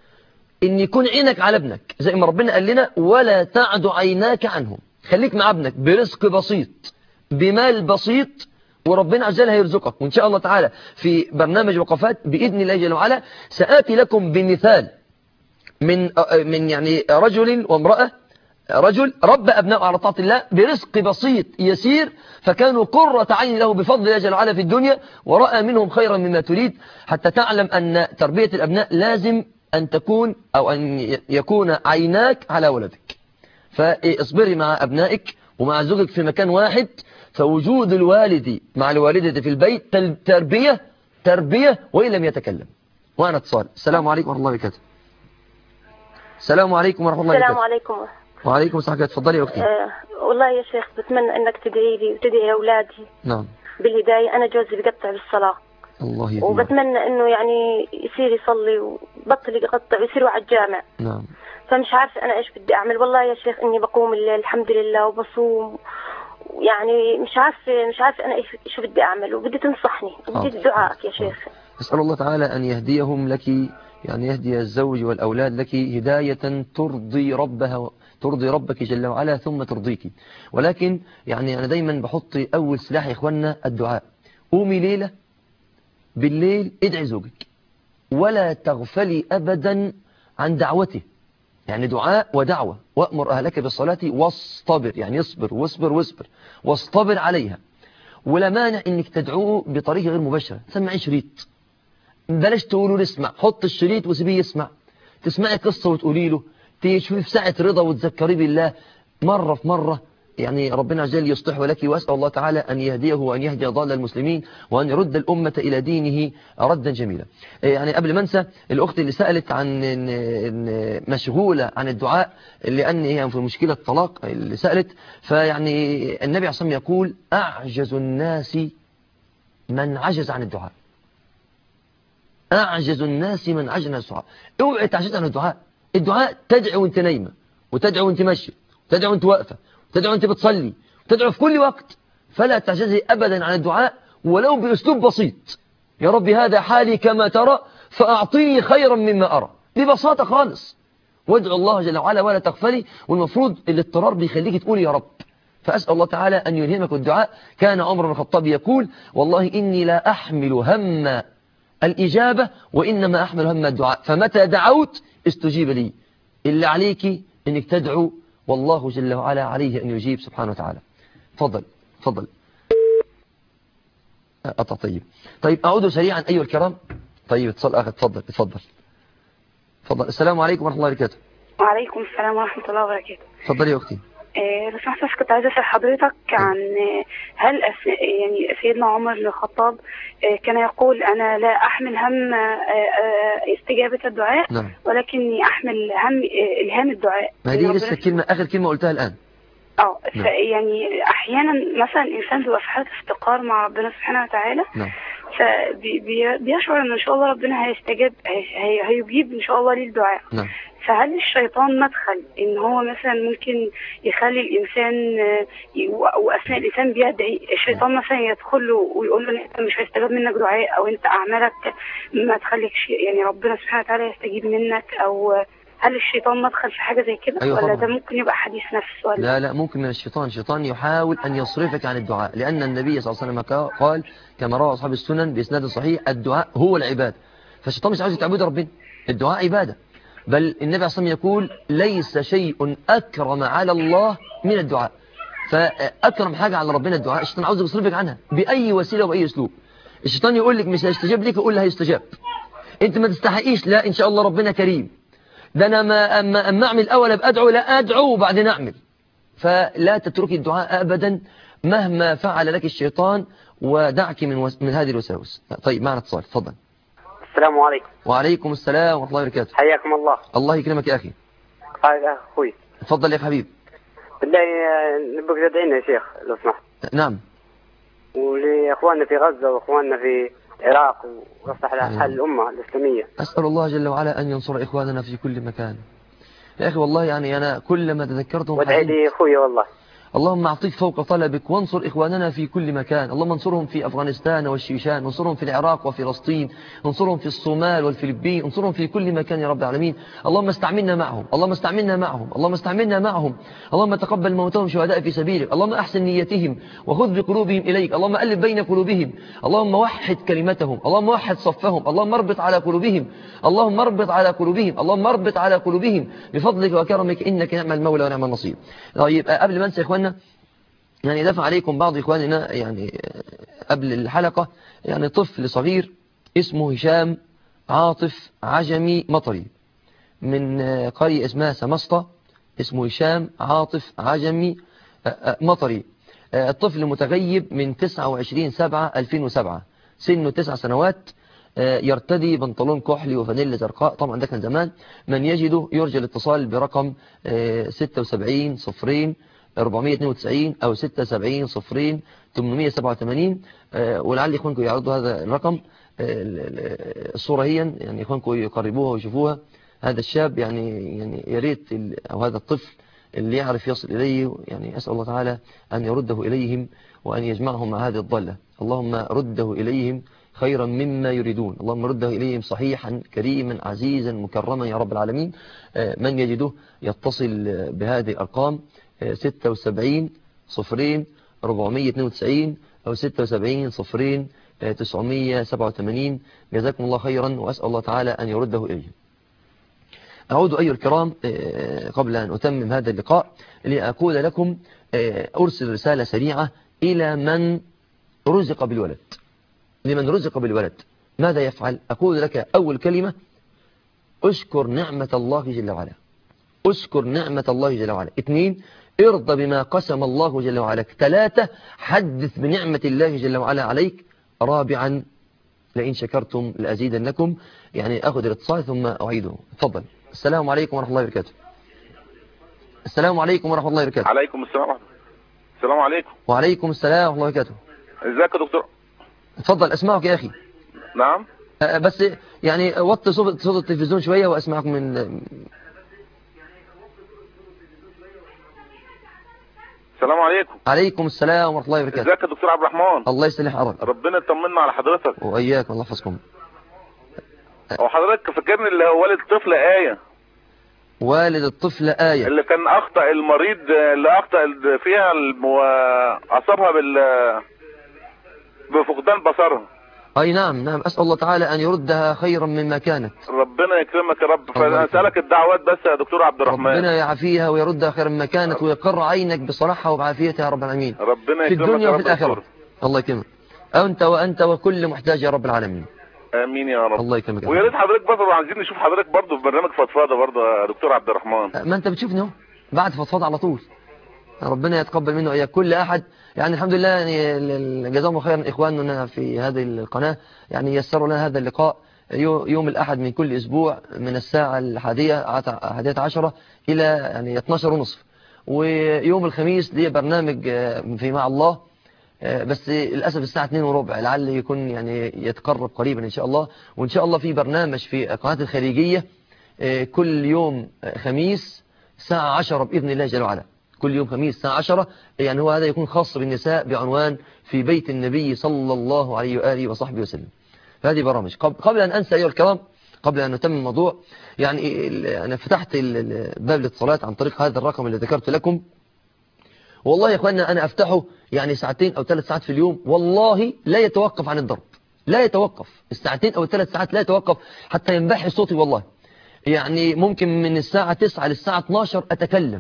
إن يكون عينك على ابنك زي ما ربنا قال لنا ولا تعد عيناك عنهم. خليك مع ابنك برزق بسيط بمال بسيط وربنا عز وجل هيرزقك. وإن شاء الله تعالى في برنامج وقفات بإذن الله جل وعلا سآتي لكم بمثال من من يعني رجل وامرأة. رجل ربى أبناءه على طاعة الله برزق بسيط يسير فكانوا قرة عين له بفضل الله جل وعلا في الدنيا ورأى منهم خيرا مما تريد. حتى تعلم أن تربية الأبناء لازم أن تكون أو أن يكون عيناك على ولدك. فاصبري مع أبنائك ومع زوجك في مكان واحد. فوجود الوالد مع الوالدة في البيت تربية تربية وإن لم يتكلم. وأنا اتصال. السلام عليكم ورحمة الله وبركاته. السلام عليكم ورحمة الله وبركاته. السلام عليكم. وعليكم السلام. تفضلي يا أختي. أه والله يا شيخ بتمنى أنك تدعي لي وتدعي لأولادي. نعم. بالهداية. أنا جوزي بيقطع بالصلاة. الله يهديه. وبتمنى إنه يعني يصير يصلي وبطل يقطع ويصير على الجامع. نعم. فمش عارفة أنا إيش بدي أعمل. والله يا شيخ إني بقوم الليل الحمد لله وبصوم، يعني مش عارفة مش عارفة أنا إيش شو بدي أعمل وبدي تنصحني وبدي دعائك يا شيخ. أسأل الله تعالى أن يهديهم لك، يعني يهدي الزوج والأولاد لك هداية ترضي ربها ترضي ربك جل وعلا ثم ترضيك. ولكن يعني أنا دايما بحط أول سلاح يا إخواننا الدعاء. قومي ليلة بالليل ادعي زوجك ولا تغفلي أبدا عن دعوته، يعني دعاء ودعوة. وأمر أهلك بالصلاة واصطبر، يعني اصبر واصبر واصبر واصطبر عليها. ولا مانع انك تدعوه بطريقة غير مباشرة. سمعي شريط، بلاش تقولوا نسمع، حط الشريط وسيبيه يسمع. تسمعي قصة وتقولي له، تشوفي في ساعة رضا وتذكري بالله مرة في مرة. يعني ربنا عز وجل يصلحه لك، وأسأل الله تعالى أن يهديه وأن يهدي ضال المسلمين وأن يرد الأمة إلى دينه ردا جميلا. يعني قبل ما انسى، الأخت اللي سألت عن مشغولة عن الدعاء لأن هي في مشكلة طلاق اللي سألت، فيعني النبي عليه الصلاة والسلام يقول أعجز الناس من عجز عن الدعاء. أعجز الناس من عجز عن الدعاء. اوعي تعجز عن الدعاء. الدعاء تدعو وانت نايمة، وتدعو وانت ماشية، وتدعو وانت واقفة، وتدعو وانت بتصلي، وتدعو في كل وقت. فلا تعجزي أبدا عن الدعاء ولو بأسلوب بسيط. يا رب هذا حالي كما ترى فأعطيني خيرا مما أرى، ببساطة خالص. وادعو الله جل وعلا ولا تغفلي. والمفروض الاضطرار بيخليك تقول يا رب. فأسأل الله تعالى أن يلهمك الدعاء. كان عمر بن الخطاب يقول والله إني لا أحمل هم الإجابة وإنما أحمل هم الدعاء، فمتى دعوت استجيب لي. اللي عليك إنك تدعو، والله جل وعلا عليه أن يجيب سبحانه وتعالى. فضل فضل أطا طيب طيب أعود سريعا أيها الكرام. طيب اتصال آخر. تفضل تفضل تفضل. السلام عليكم ورحمة الله وبركاته. وعليكم السلام ورحمة الله وبركاته. تفضلي يا أختي. لو سمحت كنت عايزة أسأل حضرتك عن هل يعني سيدنا عمر بن الخطاب كان يقول أنا لا أحمل هم استجابة الدعاء، نعم. ولكني أحمل هم إلهام الدعاء. ما دي لسه كلمة آخر كلمة قلتها الآن. اه نعم. يعني أحيانا مثلا الإنسان بيبقى في حالة افتقار مع ربنا سبحانه وتعالى، نعم. فبيشعر ان ان شاء الله ربنا هيستجاب، هيجيب ان شاء الله ليه الدعاء، نعم. فهل الشيطان مدخل ان هو مثلا ممكن يخلي الانسان واثناء الانسان بيدعي الشيطان مثلا يدخل له ويقول له انت مش هيستجاب منك دعاء، او انت اعمالك ما تخليكش يعني ربنا سبحانه وتعالى يستجيب منك، او هل الشيطان مدخل في حاجة زي كده؟ أيوة ولا ده ممكن يبقى حديث نفس؟ ولا لا لا ممكن من الشيطان. الشيطان يحاول أن يصرفك عن الدعاء، لأن النبي صلى الله عليه وسلم قال كما روى أصحاب السنن بإسناد صحيح الدعاء هو العبادة. فالشيطان مش عاوز تعبد ربنا، الدعاء عبادة. بل النبي صلى الله عليه وسلم يقول ليس شيء أكرم على الله من الدعاء. فأكرم حاجة على ربنا الدعاء. الشيطان عاوز يصرفك عنها بأي وسيلة وبأي أسلوب. الشيطان يقول لك مش هيستجاب لك، يقول له هيستجاب. أنت ما تستحقيش، لا إن شاء الله ربنا كريم. ده أنا ما أما, أما أعمل أول أبقى أدعو، لا أدعو وبعدين أعمل. فلا تتركي الدعاء أبدا مهما فعل لك الشيطان، ودعك من, وس... من هذه الوساوس. طيب معنا اتصال. تفضل. السلام عليكم. وعليكم السلام ورحمة الله وبركاته. حياكم الله. الله يكرمك يا أخي. هذا أخوي. تفضل يا حبيب. بالله نبغى تدعينا يا شيخ لو سمحت. نعم. ولإخواننا في غزة وإخواننا في العراق ويصلح حال الأمة الإسلامية. أسأل الله جل وعلا أن ينصر إخواننا في كل مكان. يا أخي والله يعني أنا كلما تذكرتهم وادعي لي أخوي والله. اللهم أعطيك فوق طلبك وانصر إخواننا في كل مكان. اللهم انصرهم في أفغانستان والشيشان، انصرهم في العراق وفلسطين، انصرهم في الصومال والفلبين، انصرهم في كل مكان يا رب العالمين. اللهم استعملنا معهم، اللهم استعملنا معهم، اللهم استعملنا معهم. اللهم تقبل موتهم شهداء في سبيلك. اللهم أحسن نيتهم وخذ بقلوبهم إليك. اللهم ألف بين قلوبهم. اللهم وحد كلمتهم. اللهم وحد صفهم. اللهم اربط على قلوبهم. اللهم اربط على قلوبهم. اللهم اربط على قلوبهم بفضلك وكرمك، إنك نعم المولى ونعم النصير. طيب قبل ما انسى يا إخواننا، يعني دفع عليكم بعض إخواننا يعني قبل الحلقة، يعني طفل صغير اسمه هشام عاطف عجمي مطري من قرية اسمها سمسطة. اسمه هشام عاطف عجمي مطري. الطفل متغيب من تسعة وعشرين سبعة ألفين وسبعة، سنه تسع سنوات، يرتدي بنطلون كحلي وفانيلا زرقاء. طبعا ده كان زمان. من يجده يرجى الاتصال برقم ستة وسبعين صفرين أربعمائة واثنين وتسعين أو ستة وسبعين صفرين ثمانمائة وسبعة وثمانين. ولعل إخوانكم يعرضوا هذا الرقم. الصورة هي يعني إخوانكم يقربوها ويشوفوها. هذا الشاب يعني يعني يا ريت أو هذا الطفل اللي يعرف يصل إليه، يعني أسأل الله تعالى أن يرده إليهم وأن يجمعهم مع هذه الضالة. اللهم رده إليهم خيرا مما يريدون. اللهم رده إليهم صحيحا كريما عزيزا مكرما يا رب العالمين. من يجده يتصل بهذه الأرقام ستة وسبعين صفرين أربعمائة واثنين وتسعين أو ستة وسبعين صفرين تسعمائة وسبعة وثمانين. جزاكم الله خيرا، وأسأل الله تعالى أن يرده إليه. أعود أيها الكرام قبل أن أتمم هذا اللقاء لأقول لكم أرسل رسالة سريعة إلى من رزق بالولد. لمن رزق بالولد ماذا يفعل؟ أقول لك أول كلمة: أشكر نعمة الله جل وعلا. اشكر نعمة الله جل وعلا. اثنين، ارضى بما قسم الله جل وعلا. ثلاثة، حدث بنعمة الله جل وعلا عليك. رابعا، لئن شكرتم لأزيدنكم. يعني أخذ الاتصال ثم أعيده. تفضل. السلام عليكم ورحمة الله وبركاته. السلام عليكم ورحمة الله وبركاته. عليكم السلام ورحمة الله. السلام عليكم. وعليكم السلام ورحمة الله وبركاته. ازيك يا دكتور؟ تفضل أسمعك يا أخي. نعم. أه بس يعني وطي صوت صوت التلفزيون شوية وأسمعك من. السلام عليكم. عليكم السلام ورحمة الله وبركاته. ازيك يا دكتور عبد الرحمن؟ الله يسلم حضرتك. ربنا يطمنا على حضرتك. وإياك الله يحفظكم. هو حضرتك فاكرني اللي هو والد الطفل آية؟ والد الطفل آية اللي كان أخطأ المريض اللي أخطأ فيها وأصابها بال بفقدان بصرها. أي نعم نعم. أسأل الله تعالى أن يردها خيرا مما كانت. ربنا يكرمك يا رب. فأسألك الدعوات بس يا دكتور عبد الرحمن. ربنا يعافيها ويردها خيرا مما كانت ويقر عينك بصلاحها وبعافيتها يا رب العالمين. ربنا في يكرمك الدنيا يا وفي رب الآخرة. الله يكرمك. أنت وأنت وكل محتاج يا رب العالمين. امين يا رب. الله يكرمك. ويا ريت حضرتك برضه عايزين نشوف حضرتك برضه في برنامج فضفاضه برضه يا دكتور عبد الرحمن. ما انت بتشوفني اهو بعد فضفاضه على طول. ربنا يتقبل منه اياك كل احد. يعني الحمد لله يعني جزاهم خيرا اخواننا في هذه القناه يعني يسروا لنا هذا اللقاء يوم الاحد من كل اسبوع من الساعه الحادية الحادية عشرة الى يعني اثناشر ونصف. ويوم الخميس ليه برنامج في مع الله بس للأسف الساعة اثنين وربع لعل يكون يعني يتقرب قريبا إن شاء الله. وإن شاء الله في برنامج في قناة الخليجية كل يوم خميس الساعة عشرة بإذن الله جل وعلا. كل يوم خميس الساعة عشرة يعني هو هذا يكون خاص بالنساء بعنوان في بيت النبي صلى الله عليه وآله وصحبه وسلم. هذه برامج. قبل أن أنسى أيها الكرام قبل أن نتم الموضوع يعني أنا فتحت باب الاتصالات عن طريق هذا الرقم اللي ذكرت لكم. والله يا اخوانا انا افتحه يعني ساعتين او ثلاث ساعات في اليوم والله لا يتوقف عن الضرب. لا يتوقف الساعتين او الثلاث ساعات لا يتوقف حتى ينبحي صوتي والله. يعني ممكن من الساعة تسعة للساعة اثناشر اتكلم.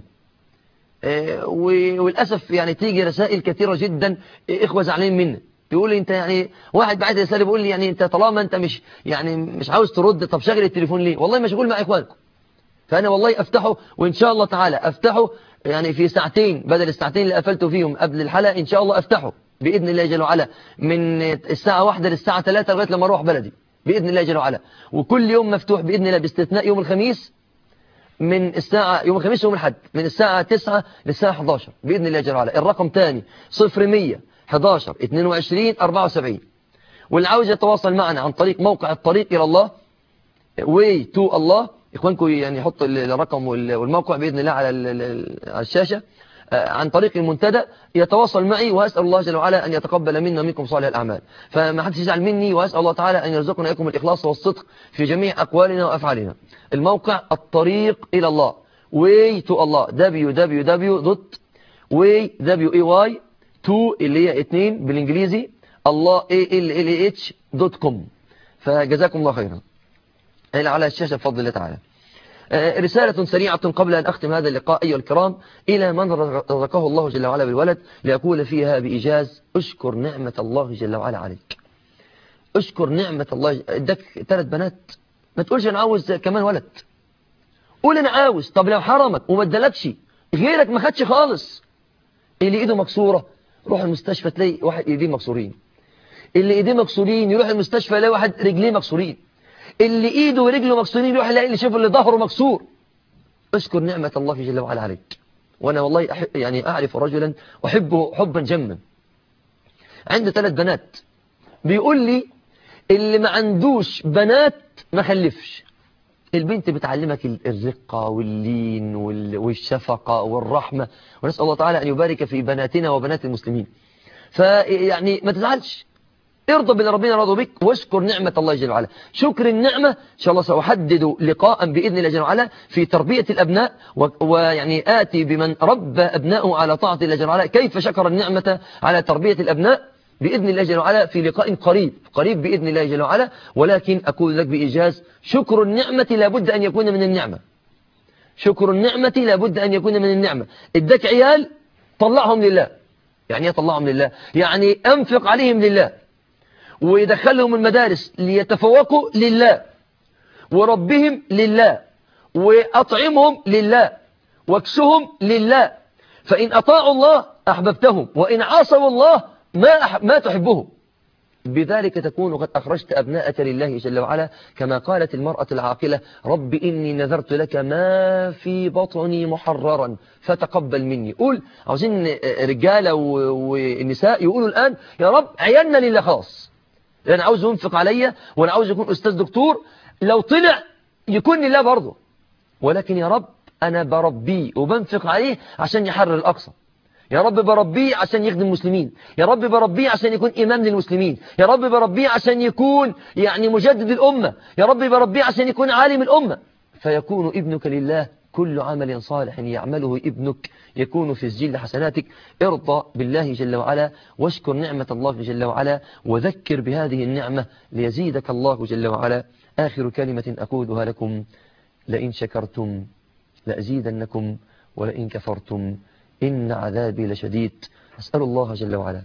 اه وللاسف يعني تيجي رسائل كثيرة جدا اخوة زعلانين مني. بيقول لي انت يعني واحد بعد رسالة بيقول لي يعني انت طالما انت مش يعني مش عاوز ترد طب شغل التليفون ليه؟ والله مشغول مع اخوانكم. فانا والله افتحه وان شاء الله تعالى افتحه يعني في ساعتين بدل الساعتين اللي قفلته فيهم قبل الحلقة إن شاء الله أفتحه بإذن الله جل وعلا من الساعة واحدة للساعة ثلاثة لغاية لما أروح بلدي بإذن الله جل وعلا. وكل يوم مفتوح بإذن الله باستثناء يوم الخميس من الساعة يوم الخميس ويوم الحد من الساعة تسعة للساعة احد عشر بإذن الله جل وعلا. الرقم تاني صفر مية احد عشر اثنين وعشرين أربعة وسبعين. واللي عاوز يتواصل معنا عن طريق موقع الطريق إلى الله way to الله إخوانكم يعني يحط الرقم والموقع بإذن الله على الشاشة عن طريق المنتدى يتواصل معي وأسأل الله جل وعلا أن يتقبل منا ومنكم صالح الأعمال. فما حدش يزعل مني وأسأل الله تعالى أن يرزقنا إياكم الإخلاص والصدق في جميع أقوالنا وأفعالنا. الموقع الطريق إلى الله way to الله دبليو دبليو دبليو دوت way to اللي هي اثنين بالإنجليزي الله دوت كوم. فجزاكم الله خيرا. على الشاشة بفضل الله تعالى. رسالة سريعة قبل أن أختم هذا اللقاء أيها الكرام إلى من رزقه الله جل وعلا بالولد ليقول فيها بإيجاز أشكر نعمة الله جل وعلا عليك. أشكر نعمة الله. اداك ثلاث بنات ما تقولش أنا عاوز كمان ولد. قول أنا عاوز. طب لو حرمك وما ادالكش غيرك ما خدش خالص. اللي إيده مكسورة روح المستشفى تلاقي واحد إيديه مكسورين. اللي إيديه مكسورين يروح المستشفى يلاقي واحد رجليه مكسورين. اللي ايده ورجله مكسورين يروح يلاقي اللي شوف اللي ظهره مكسور. اشكر نعمة الله جل وعلا عليك. وانا والله أحب يعني اعرف رجلا احبه حبا جما عنده ثلاث بنات بيقول لي اللي ما عندوش بنات ما خلفش. البنت بتعلمك الرقة واللين والشفقة والرحمة ونسأل الله تعالى ان يبارك في بناتنا وبنات المسلمين. فيعني ما تزعلش ارضى باللي ربنا رضوا بك واشكر نعمة الله جل وعلا. شكر النعمة إن شاء الله سأحدد لقاء بإذن الله جل وعلا في تربية الأبناء ويعني آتي بمن ربى أبناءه على طاعة الله جل وعلا كيف شكر النعمة على تربية الأبناء بإذن الله جل وعلا في لقاء قريب قريب بإذن الله جل وعلا. ولكن أقول لك بإيجاز شكر النعمة لابد أن يكون من النعمة. شكر النعمة لابد أن يكون من النعمة. اداك عيال طلعهم لله. يعني يطلعهم لله يعني أنفق عليهم لله ويدخلهم المدارس ليتفوقوا لله وربهم لله وأطعمهم لله واكسهم لله، فإن أطاعوا الله أحببتهم، وإن عاصوا الله ما, أحب ما تحبهم. بذلك تكون قد أخرجت أبناءك لله جل وعلا، كما قالت المرأة العاقلة: رب إني نذرت لك ما في بطني محررا فتقبل مني. قول عاوزين رجالة ونساء يقولوا الآن: يا رب عيالنا لله خاص، لأن عاوز ينفق عليا وأنا عاوز يكون أستاذ دكتور، لو طلع يكون لله برضه، ولكن يا رب أنا بربيه وبنفق عليه عشان يحرر الأقصى، يا رب بربيه عشان يخدم المسلمين، يا رب بربيه عشان يكون إمام للمسلمين، يا رب بربيه عشان يكون يعني مجدد الأمة، يا رب بربيه عشان يكون عالم الأمة. فيكون ابنك لله، كل عمل صالح يعمله ابنك يكون في سجل حسناتك. ارضى بالله جل وعلا واشكر نعمة الله جل وعلا وذكر بهذه النعمة ليزيدك الله جل وعلا. آخر كلمة أقولها لكم: لئن شكرتم لأزيدنكم ولئن كفرتم إن عذابي لشديد. أسأل الله جل وعلا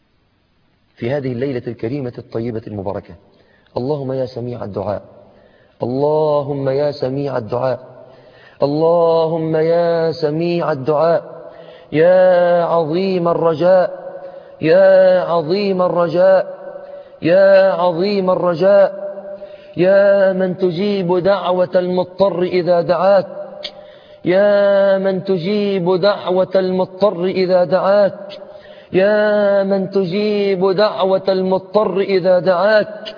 في هذه الليلة الكريمة الطيبة المباركة: اللهم يا سميع الدعاء، اللهم يا سميع الدعاء، اللهم يا سميع الدعاء، يا عظيم الرجاء، يا عظيم الرجاء، يا عظيم الرجاء، يا من تجيب دعوة المضطر إذا دعاك، يا من تجيب دعوة المضطر إذا دعاك، يا من تجيب دعوة المضطر إذا دعاك.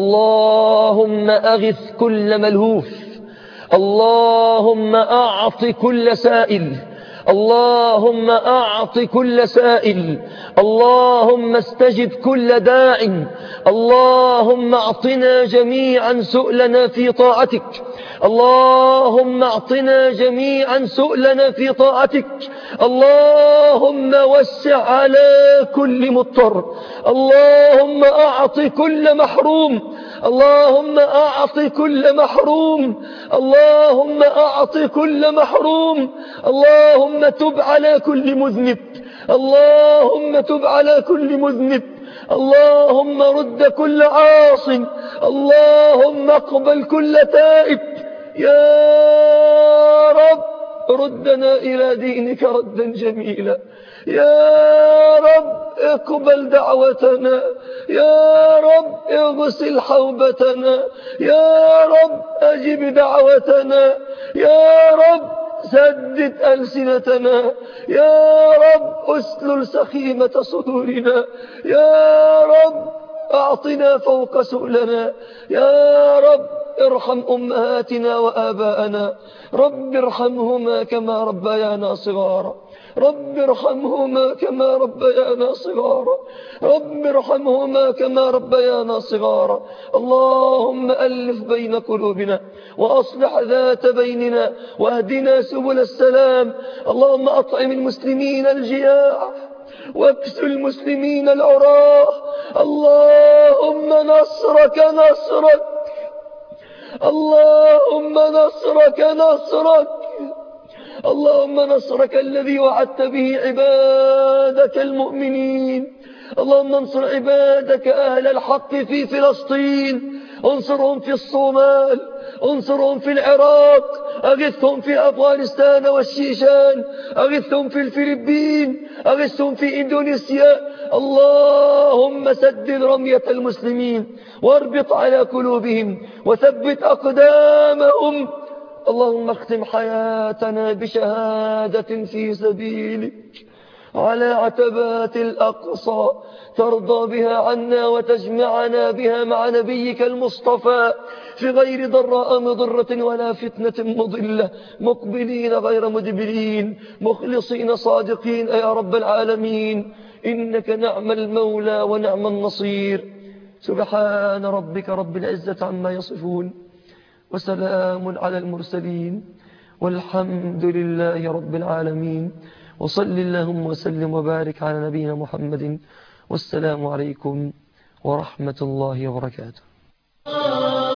اللهم أغث كل ملهوف، اللهم أعط كل سائل، اللهم أعط كل سائل، اللهم استجب كل داع، اللهم أعطنا جميعا سؤلنا في طاعتك، اللهم أعطنا جميعا سؤلنا في طاعتك، اللهم وسع على كل مضطر، اللهم أعط كل محروم، اللهم أعط كل محروم، اللهم أعط كل محروم، اللهم تب على كل مذنب، اللهم تب على كل مذنب، اللهم رد كل عاص، اللهم اقبل كل تائب. يا رب ردنا إلى دينك ردا جميلا، يا رب اقبل دعوتنا، يا رب اغسل حوبتنا، يا رب أجب دعوتنا، يا رب سدد ألسنتنا، يا رب أسلل سخيمة صدورنا، يا رب أعطنا فوق سؤلنا، يا رب ارحم أمهاتنا وآباءنا، رب ارحمهما كما ربيانا صغارا، رب ارحمهما كما ربيانا صغارا، رب ارحمهما كما ربيانا صغارا. اللهم ألف بين قلوبنا وأصلح ذات بيننا واهدنا سبل السلام. اللهم أطعم المسلمين الجياع واكس المسلمين العراة. اللهم نصرك نصرك، اللهم نصرك نصرك، اللهم نصرك الذي وعدت به عبادك المؤمنين. اللهم انصر عبادك أهل الحق في فلسطين، انصرهم في الصومال، انصرهم في العراق، أغثهم في أفغانستان والشيشان، أغثهم في الفلبين، أغثهم في إندونيسيا. اللهم سدد رمية المسلمين واربط على قلوبهم وثبت أقدامهم. اللهم اختم حياتنا بشهادة في سبيلك على عتبات الأقصى ترضى بها عنا وتجمعنا بها مع نبيك المصطفى في غير ضراء مضرة ولا فتنة مضلة، مقبلين غير مدبرين، مخلصين صادقين يا رب العالمين. إنك نعم المولى ونعم النصير. سبحان ربك رب العزة عما يصفون وسلام على المرسلين والحمد لله رب العالمين. وصل اللهم وسلم وبارك على نبينا محمد، والسلام عليكم ورحمة الله وبركاته.